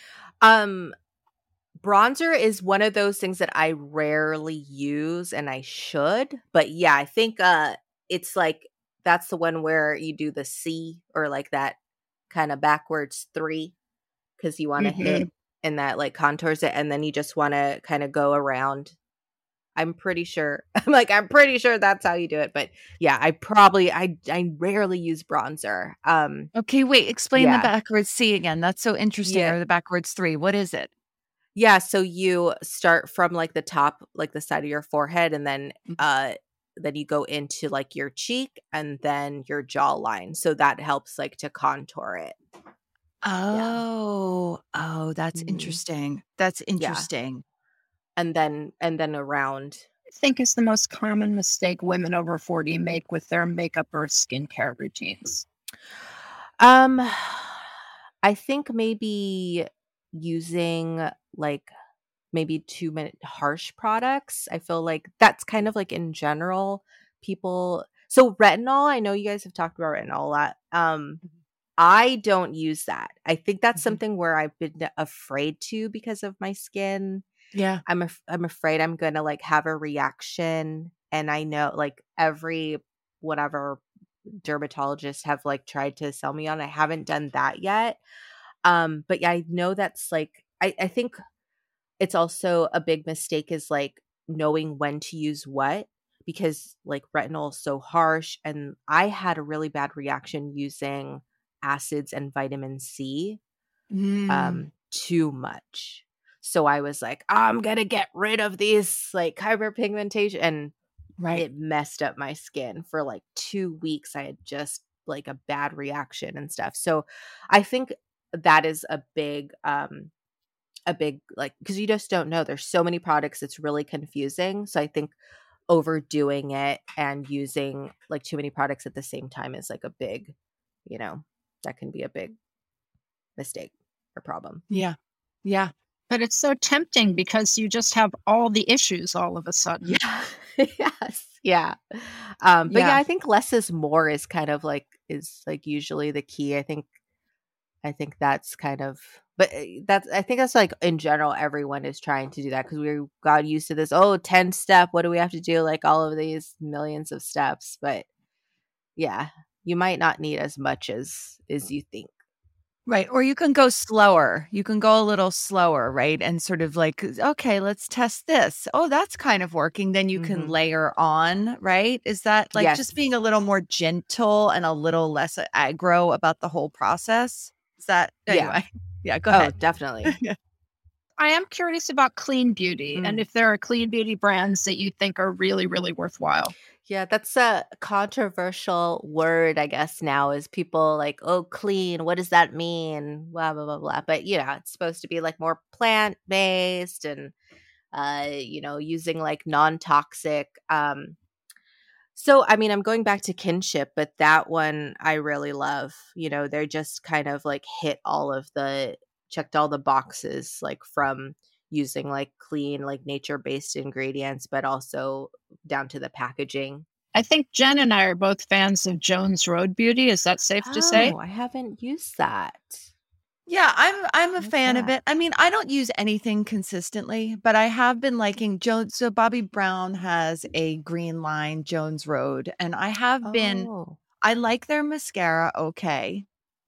Bronzer is one of those things that I rarely use, and I should. But yeah, I think it's like that's the one where you do the C or like that kind of backwards 3 because you want to hit and that like contours it, and then you just want to kind of go around. I'm pretty sure that's how you do it. But yeah, I rarely use bronzer. Okay, wait, explain the backwards C again. That's so interesting. Or the backwards 3. What is it? Yeah, so you start from like the top, like the side of your forehead, and then you go into like your cheek and then your jawline. So that helps like to contour it. Oh, that's interesting. That's interesting. and then around. I think is the most common mistake women over 40 make with their makeup or skincare routines? I think maybe using like maybe too many harsh products. I feel like that's kind of like in general people. So retinol, I know you guys have talked about retinol a lot. I don't use that. I think that's something where I've been afraid to because of my skin. Yeah. I'm afraid I'm gonna like have a reaction, and I know like every whatever dermatologist have like tried to sell me on. I haven't done that yet. But yeah, I know that's like I think it's also a big mistake is like knowing when to use what, because like retinol is so harsh, and I had a really bad reaction using acids and vitamin C too much. So I was like, I'm gonna get rid of these like hyperpigmentation, and it messed up my skin for like 2 weeks. I had just like a bad reaction and stuff. So I think that is a big like, because you just don't know. There's so many products, it's really confusing. So I think overdoing it and using like too many products at the same time is like a big, that can be a big mistake or problem. Yeah. Yeah. But it's so tempting because you just have all the issues all of a sudden. Yeah. Yes. Yeah. But yeah, I think less is more is kind of like is like usually the key. I think that's kind of, but I think that's like in general, everyone is trying to do that because we got used to this, 10 step. What do we have to do? Like all of these millions of steps. But yeah, you might not need as much as you think. Right. Or you can go slower. You can go a little slower, right? And sort of like, okay, let's test this. Oh, that's kind of working. Then you can layer on, right? Is that like just being a little more gentle and a little less aggro about the whole process? Is that anyway? Yeah, go ahead. Oh, definitely. I am curious about clean beauty and if there are clean beauty brands that you think are really, really worthwhile. Yeah, that's a controversial word, I guess, now is people like, clean, what does that mean? Blah, blah, blah, blah. But, it's supposed to be like more plant-based and, using like non-toxic. So, I mean, I'm going back to Kinship, but that one I really love. They're just kind of like checked all the boxes, like from using like clean, like nature-based ingredients, but also down to the packaging. I think Jen and I are both fans of Jones Road Beauty. Is that safe to say? I haven't used that. Yeah, I'm a fan of it. I mean, I don't use anything consistently, but I have been liking Jones. So Bobbi Brown has a green line, Jones Road, and I have been. I like their mascara. Okay,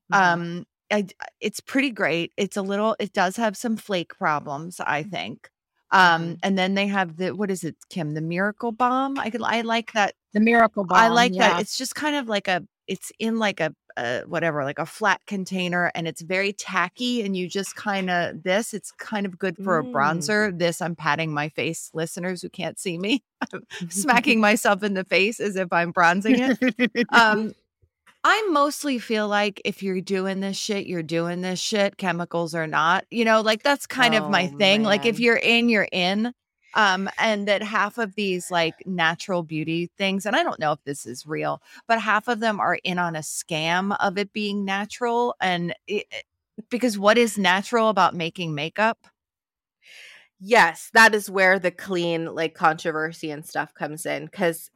it's pretty great. It does have some flake problems, I think. And then they have what is it, Kim? The Miracle Balm. I like that. The Miracle Balm. I like that. It's just kind of like it's in like a whatever, like a flat container, and it's very tacky, and you just kind of it's kind of good for a bronzer. I'm patting my face, listeners who can't see me. I'm smacking myself in the face as if I'm bronzing it. I mostly feel like if you're doing this shit, you're doing this shit, chemicals or not, like that's kind of my thing. Man. Like if you're in, you're in. And that half of these like natural beauty things, and I don't know if this is real, but half of them are in on a scam of it being natural. And because what is natural about making makeup? Yes, that is where the clean like controversy and stuff comes in. Because,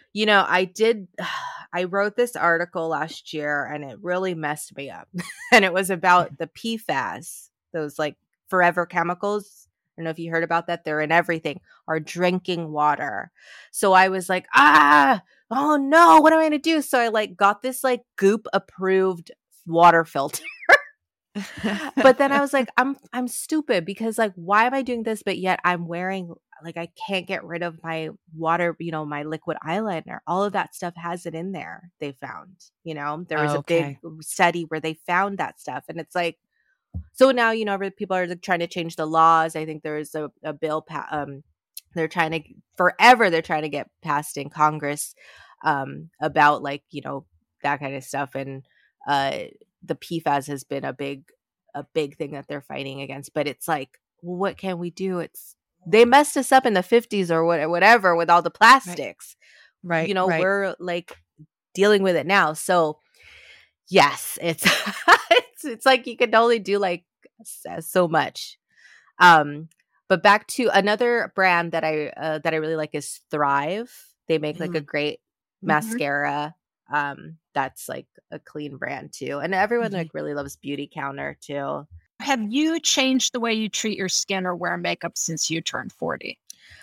I wrote this article last year and it really messed me up. And it was about the PFAS, those like forever chemicals. I don't know if you heard about that. They're in everything, our drinking water. So I was like, oh no, what am I going to do? So I like got this like Goop approved water filter. But then I was like, I'm stupid because like, why am I doing this? But yet I'm wearing like, I can't get rid of my water, my liquid eyeliner. All of that stuff has it in there. They found, there was a big study where they found that stuff. And it's like, so now, people are trying to change the laws. I think there is a bill, they're trying to get passed in Congress about like, that kind of stuff. And the PFAS has been a big thing that they're fighting against. But it's like, well, what can we do? they messed us up in the 50s or whatever with all the plastics. Right. You know, right. we're like dealing with it now. So yes, it's it's like you can only do like so much. But back to another brand that I really like is Thrive. They make like a great mascara. That's like a clean brand too, and everyone like really loves Beauty Counter too. Have you changed the way you treat your skin or wear makeup since you turned 40?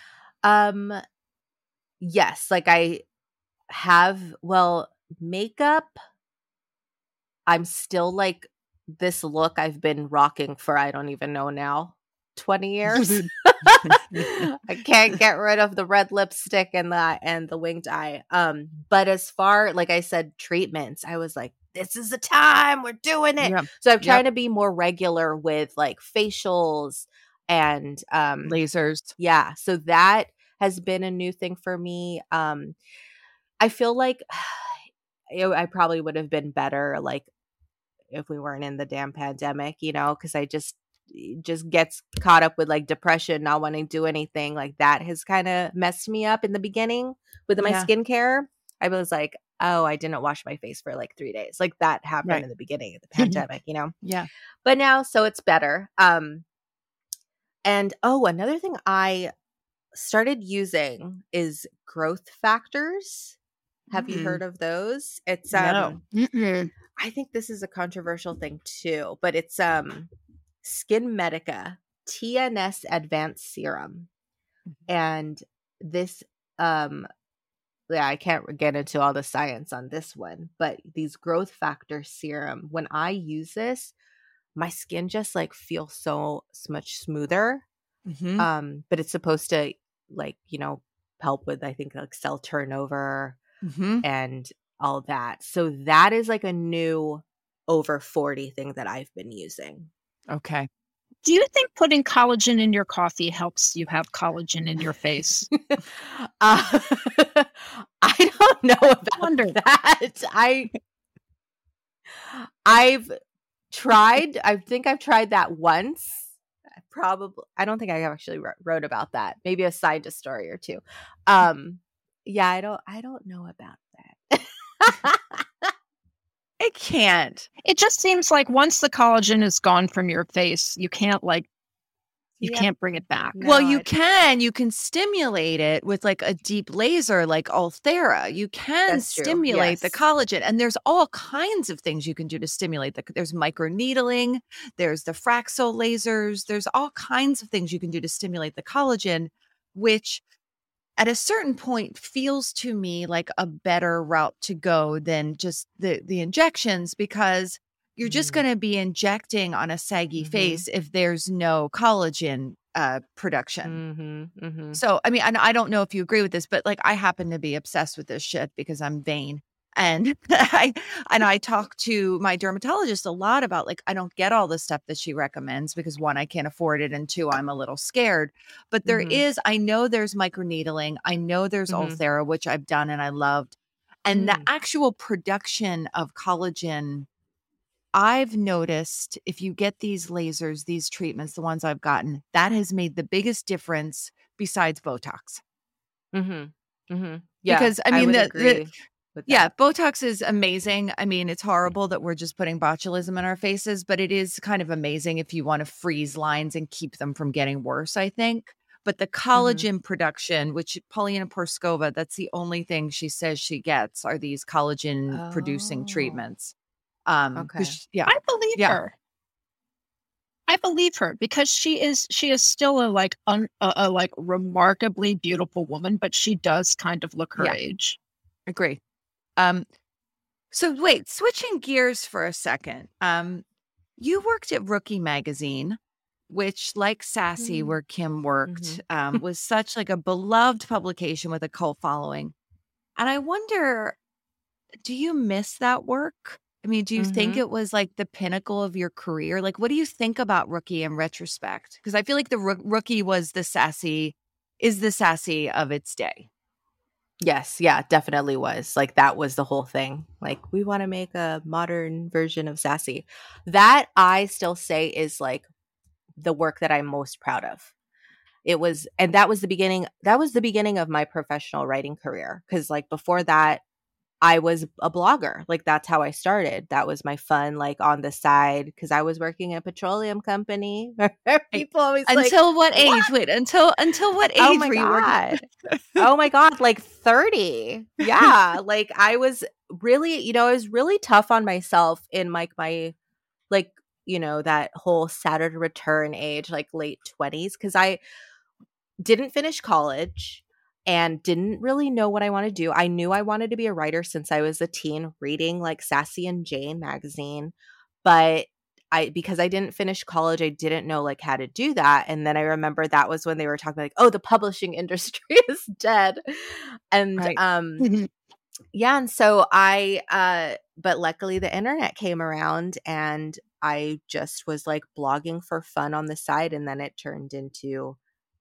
Yes, like I have. Well, makeup, I'm still like this look I've been rocking for I don't even know now, 20 years. I can't get rid of the red lipstick and the winged eye. But as far, like I said, treatments, I was like, this is the time we're doing it. Yeah. So I'm trying to be more regular with like facials and lasers. Yeah. So that has been a new thing for me. I feel like I probably would have been better like if we weren't in the damn pandemic, you know, because I just gets caught up with like depression, not wanting to do anything. Like that has kind of messed me up in the beginning with my skincare. I was like, oh, I didn't wash my face for like 3 days. Like that happened in the beginning of the pandemic, you know? Yeah. But now, so it's better. And another thing I started using is growth factors. Have you heard of those? It's No. I think this is a controversial thing too, but it's Skin Medica TNS Advanced Serum. And this I can't get into all the science on this one, but these growth factor serum, when I use this, my skin just like feels so much smoother. But it's supposed to like, you know, help with I think like cell turnover and all that. So that is like a new over 40 thing that I've been using. Okay. Do you think putting collagen in your coffee helps you have collagen in your face? I don't know about that. I've tried. I think I've tried that once. I don't think I actually wrote about that. Maybe a scientist story or two. Yeah, I don't know about that. It can't. It just seems like once the collagen is gone from your face, you can't can't bring it back. Well, you can stimulate it with like a deep laser like Ulthera. You can stimulate the collagen, and there's all kinds of things you can do to stimulate there's microneedling, there's the Fraxel lasers, there's all kinds of things you can do to stimulate the collagen, which at a certain point feels to me like a better route to go than just the injections, because you're just going to be injecting on a saggy face if there's no collagen production. So, I mean, I don't know if you agree with this, but like I happen to be obsessed with this shit because I'm vain. And I talk to my dermatologist a lot about like, I don't get all the stuff that she recommends because one, I can't afford it. And two, I'm a little scared, but there is, I know there's microneedling. I know there's Ulthera, which I've done and I loved. And the actual production of collagen, I've noticed if you get these lasers, these treatments, the ones I've gotten, that has made the biggest difference besides Botox. Yeah, because I mean, yeah, Botox is amazing. I mean, it's horrible that we're just putting botulism in our faces, but it is kind of amazing if you want to freeze lines and keep them from getting worse, I think. But the collagen production, which Paulina Porskova, that's the only thing she says she gets are these collagen producing treatments. Okay. I believe her. I believe her because she is still a like remarkably beautiful woman, but she does kind of look her age. Agree. So wait, switching gears for a second. You worked at Rookie Magazine, which like Sassy, where Kim worked, was such like a beloved publication with a cult following. And I wonder, do you miss that work? I mean, do you think it was like the pinnacle of your career? Like, what do you think about Rookie in retrospect? Because I feel like the Rookie was the Sassy of its day. Yes, yeah, definitely was. Like that was the whole thing. Like we want to make a modern version of Sassy. That I still say is like the work that I'm most proud of. and that was the beginning of my professional writing career. Cause like before that, I was a blogger. Like that's how I started. That was my fun, like on the side, because I was working at a petroleum company. People always until what age? What? Wait, until what age Oh my were you God. working? Oh my God, like 30. Yeah. Like I was really, I was really tough on myself in like my like, that whole Saturn return age, like late 20s, because I didn't finish college and didn't really know what I want to do. I knew I wanted to be a writer since I was a teen, reading like Sassy and Jane magazine, but because I didn't finish college, I didn't know like how to do that. And then I remember that was when they were talking like, oh, the publishing industry is dead. And Right. yeah, and so but luckily the internet came around and I just was like blogging for fun on the side, and then it turned into,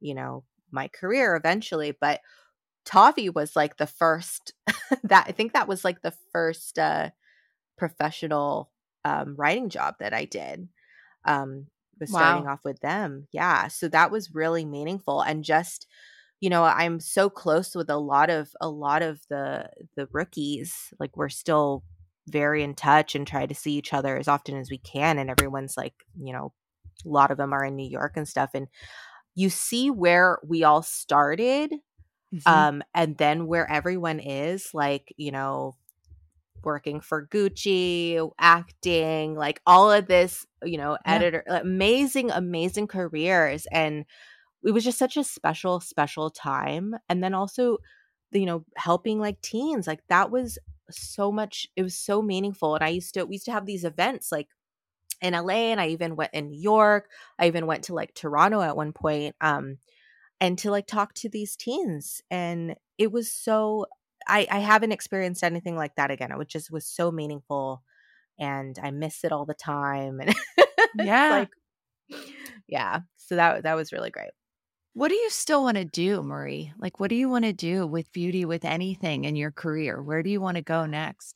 my career eventually. But Tavi was like the first I think that was like the first professional writing job that I did. Was starting off with them. Yeah. So that was really meaningful. And just, I'm so close with a lot of the rookies. Like we're still very in touch and try to see each other as often as we can. And everyone's like, a lot of them are in New York and stuff. And you see where we all started, and then where everyone is, like, working for Gucci, acting, like all of this, editor, amazing careers. And it was just such a special time. And then also, helping like teens, like that was so much, it was so meaningful. And we used to have these events like in LA, and I even went in New York. I even went to like Toronto at one point, and to like talk to these teens. And it was so, I haven't experienced anything like that again. It just was so meaningful, and I miss it all the time. And Yeah. yeah. So that was really great. What do you still want to do, Marie? Like, what do you want to do with beauty, with anything in your career? Where do you want to go next?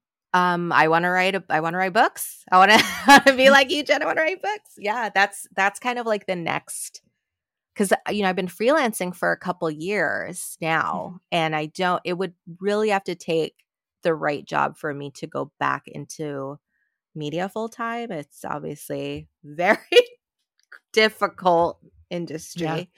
I want to write books. I want to be like you, Jen. I want to write books. Yeah. That's kind of like the next, because, I've been freelancing for a couple years now, and it would really have to take the right job for me to go back into media full time. It's obviously very difficult industry.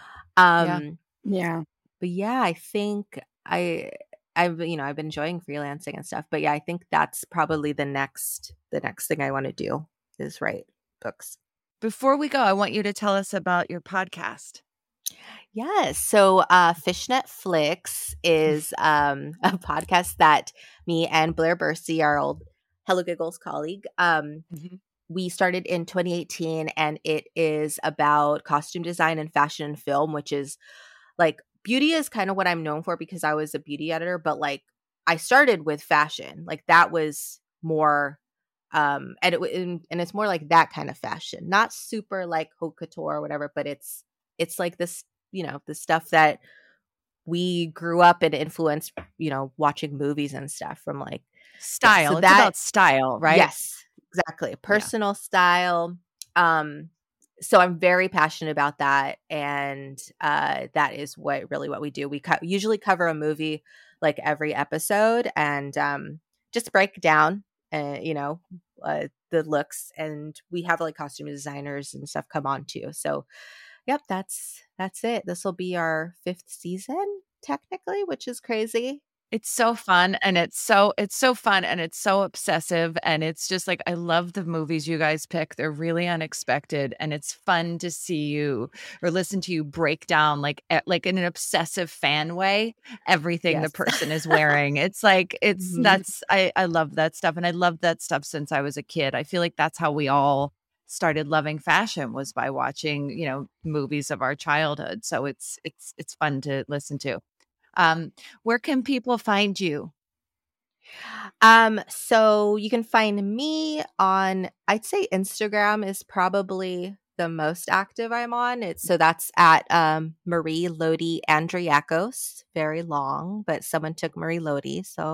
Yeah. But yeah, I think I've been enjoying freelancing and stuff. But yeah, I think that's probably the next thing I want to do is write books. Before we go, I want you to tell us about your podcast. Yes. So Fishnet Flicks is a podcast that me and Blair Bursey, our old Hello Giggles colleague, we started in 2018, and it is about costume design and fashion and film, which is like, beauty is kind of what I'm known for because I was a beauty editor, but like I started with fashion. Like that was more and it's more like that kind of fashion, not super like haute couture or whatever, but it's like this, the stuff that we grew up and influenced, watching movies and stuff from like style. So it's about style, right? Yes, exactly. Personal style. So I'm very passionate about that. And that is what we do. We usually cover a movie like every episode, and just break down, the looks. And we have like costume designers and stuff come on too. So yep, that's it. This will be our 5th season technically, which is crazy. It's so fun, and it's so fun, and it's so obsessive, and it's just like, I love the movies you guys pick. They're really unexpected, and it's fun to see you or listen to you break down like in an obsessive fan way everything the person is wearing. It's like that's I love that stuff, and I loved that stuff since I was a kid. I feel like that's how we all started loving fashion, was by watching movies of our childhood. So it's fun to listen to. Where can people find you? So you can find me on, I'd say Instagram is probably the most active I'm on. So that's at Marie Lodi Andriakos. Very long, but someone took Marie Lodi, so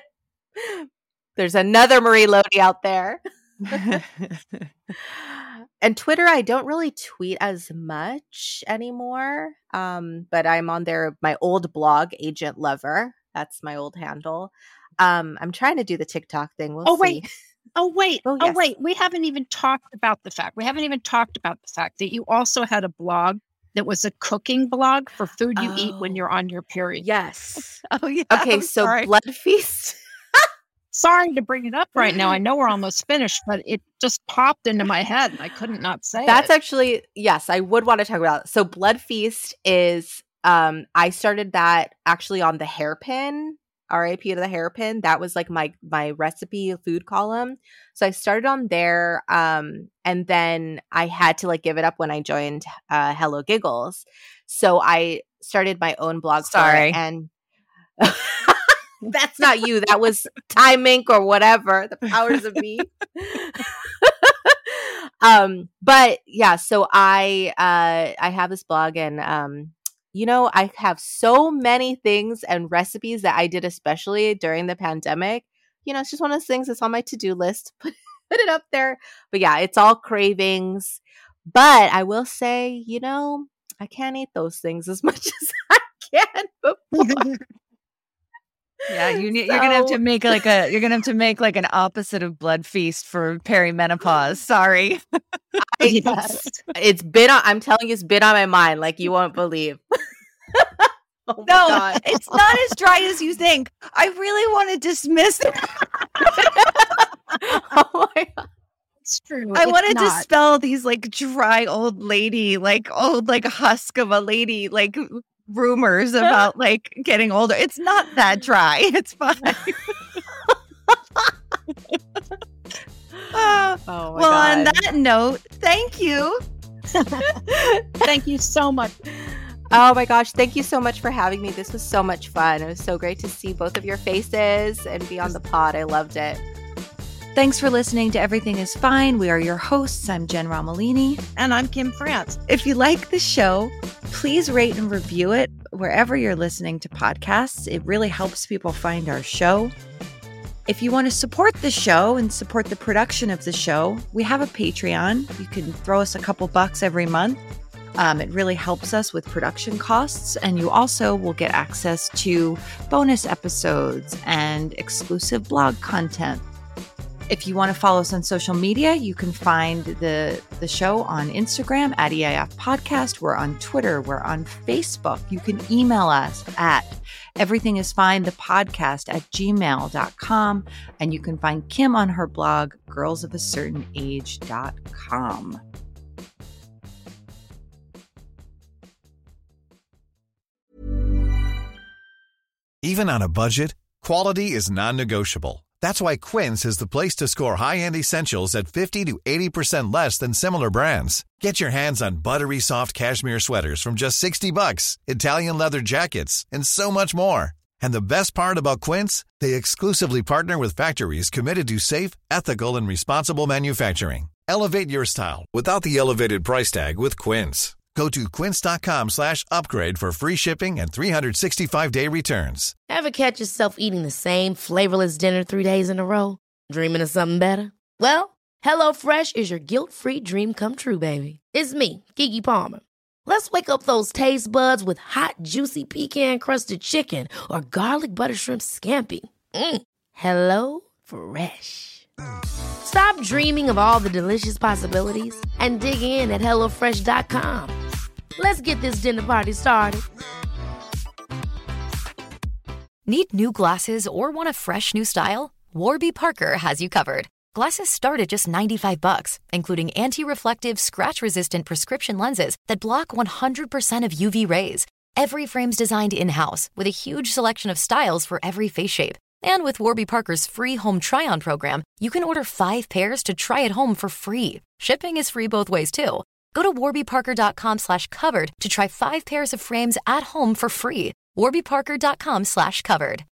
there's another Marie Lodi out there. And Twitter, I don't really tweet as much anymore. But I'm on there. My old blog, Agent Lover. That's my old handle. I'm trying to do the TikTok thing. We'll see. Oh, wait. Oh, yes. Wait. We haven't even talked about the fact that you also had a blog that was a cooking blog for food you eat when you're on your period. Yes. Oh, yeah. Okay, so Blood Feast. Sorry to bring it up right now. I know we're almost finished, but it just popped into my head and I couldn't not say That's it. actually, yes, I would want to talk about it. So Blood Feast is, I started that actually on the Hairpin, RIP to the Hairpin. That was like my recipe food column. So I started on there, and then I had to like give it up when I joined Hello Giggles. So I started my own blog. Sorry. And that's not you. That was Time Inc. or whatever. The powers of me. But yeah, so I have this blog, and I have so many things and recipes that I did, especially during the pandemic. It's just one of those things that's on my to-do list. Put it up there. But yeah, it's all cravings. But I will say, I can't eat those things as much as I can before. Yeah, you're gonna have to make like an opposite of Blood Feast for perimenopause. Sorry. It's been on, I'm telling you, it's been on my mind like you won't believe. Oh no, God. It's not as dry as you think. I really want to dismiss it. Oh my God. It's true. I want to dispel these like dry old lady, like old like husk of a lady, like rumors about like getting older. It's not that dry. It's fine. Well, God. On that note, thank you. Thank you so much. Oh my gosh, thank you so much for having me. This was so much fun. It was so great to see both of your faces and be on the pod. I loved it. Thanks for listening to Everything is Fine. We are your hosts. I'm Jen Romolini. And I'm Kim France. If you like the show, please rate and review it wherever you're listening to podcasts. It really helps people find our show. If you want to support the show and support the production of the show, we have a Patreon. You can throw us a couple bucks every month. It really helps us with production costs, and you also will get access to bonus episodes and exclusive blog content. If you want to follow us on social media, you can find the show on Instagram at EIF Podcast. We're on Twitter. We're on Facebook. You can email us at everythingisfinethepodcast@gmail.com. And you can find Kim on her blog, girlsofacertainage.com. Even on a budget, quality is non-negotiable. That's why Quince is the place to score high-end essentials at 50 to 80% less than similar brands. Get your hands on buttery soft cashmere sweaters from just $60, Italian leather jackets, and so much more. And the best part about Quince, they exclusively partner with factories committed to safe, ethical, and responsible manufacturing. Elevate your style without the elevated price tag with Quince. Go to quince.com/upgrade for free shipping and 365-day returns. Ever catch yourself eating the same flavorless dinner 3 days in a row? Dreaming of something better? Well, HelloFresh is your guilt-free dream come true, baby. It's me, Keke Palmer. Let's wake up those taste buds with hot, juicy pecan-crusted chicken or garlic butter shrimp scampi. Hello Fresh. Stop dreaming of all the delicious possibilities and dig in at HelloFresh.com. Let's get this dinner party started. Need new glasses or want a fresh new style? Warby Parker has you covered. Glasses start at just $95, including anti-reflective, scratch-resistant prescription lenses that block 100% of UV rays. Every frame's designed in-house with a huge selection of styles for every face shape. And with Warby Parker's free home try-on program, you can order 5 pairs to try at home for free. Shipping is free both ways, too. Go to warbyparker.com/covered to try 5 pairs of frames at home for free. warbyparker.com/covered.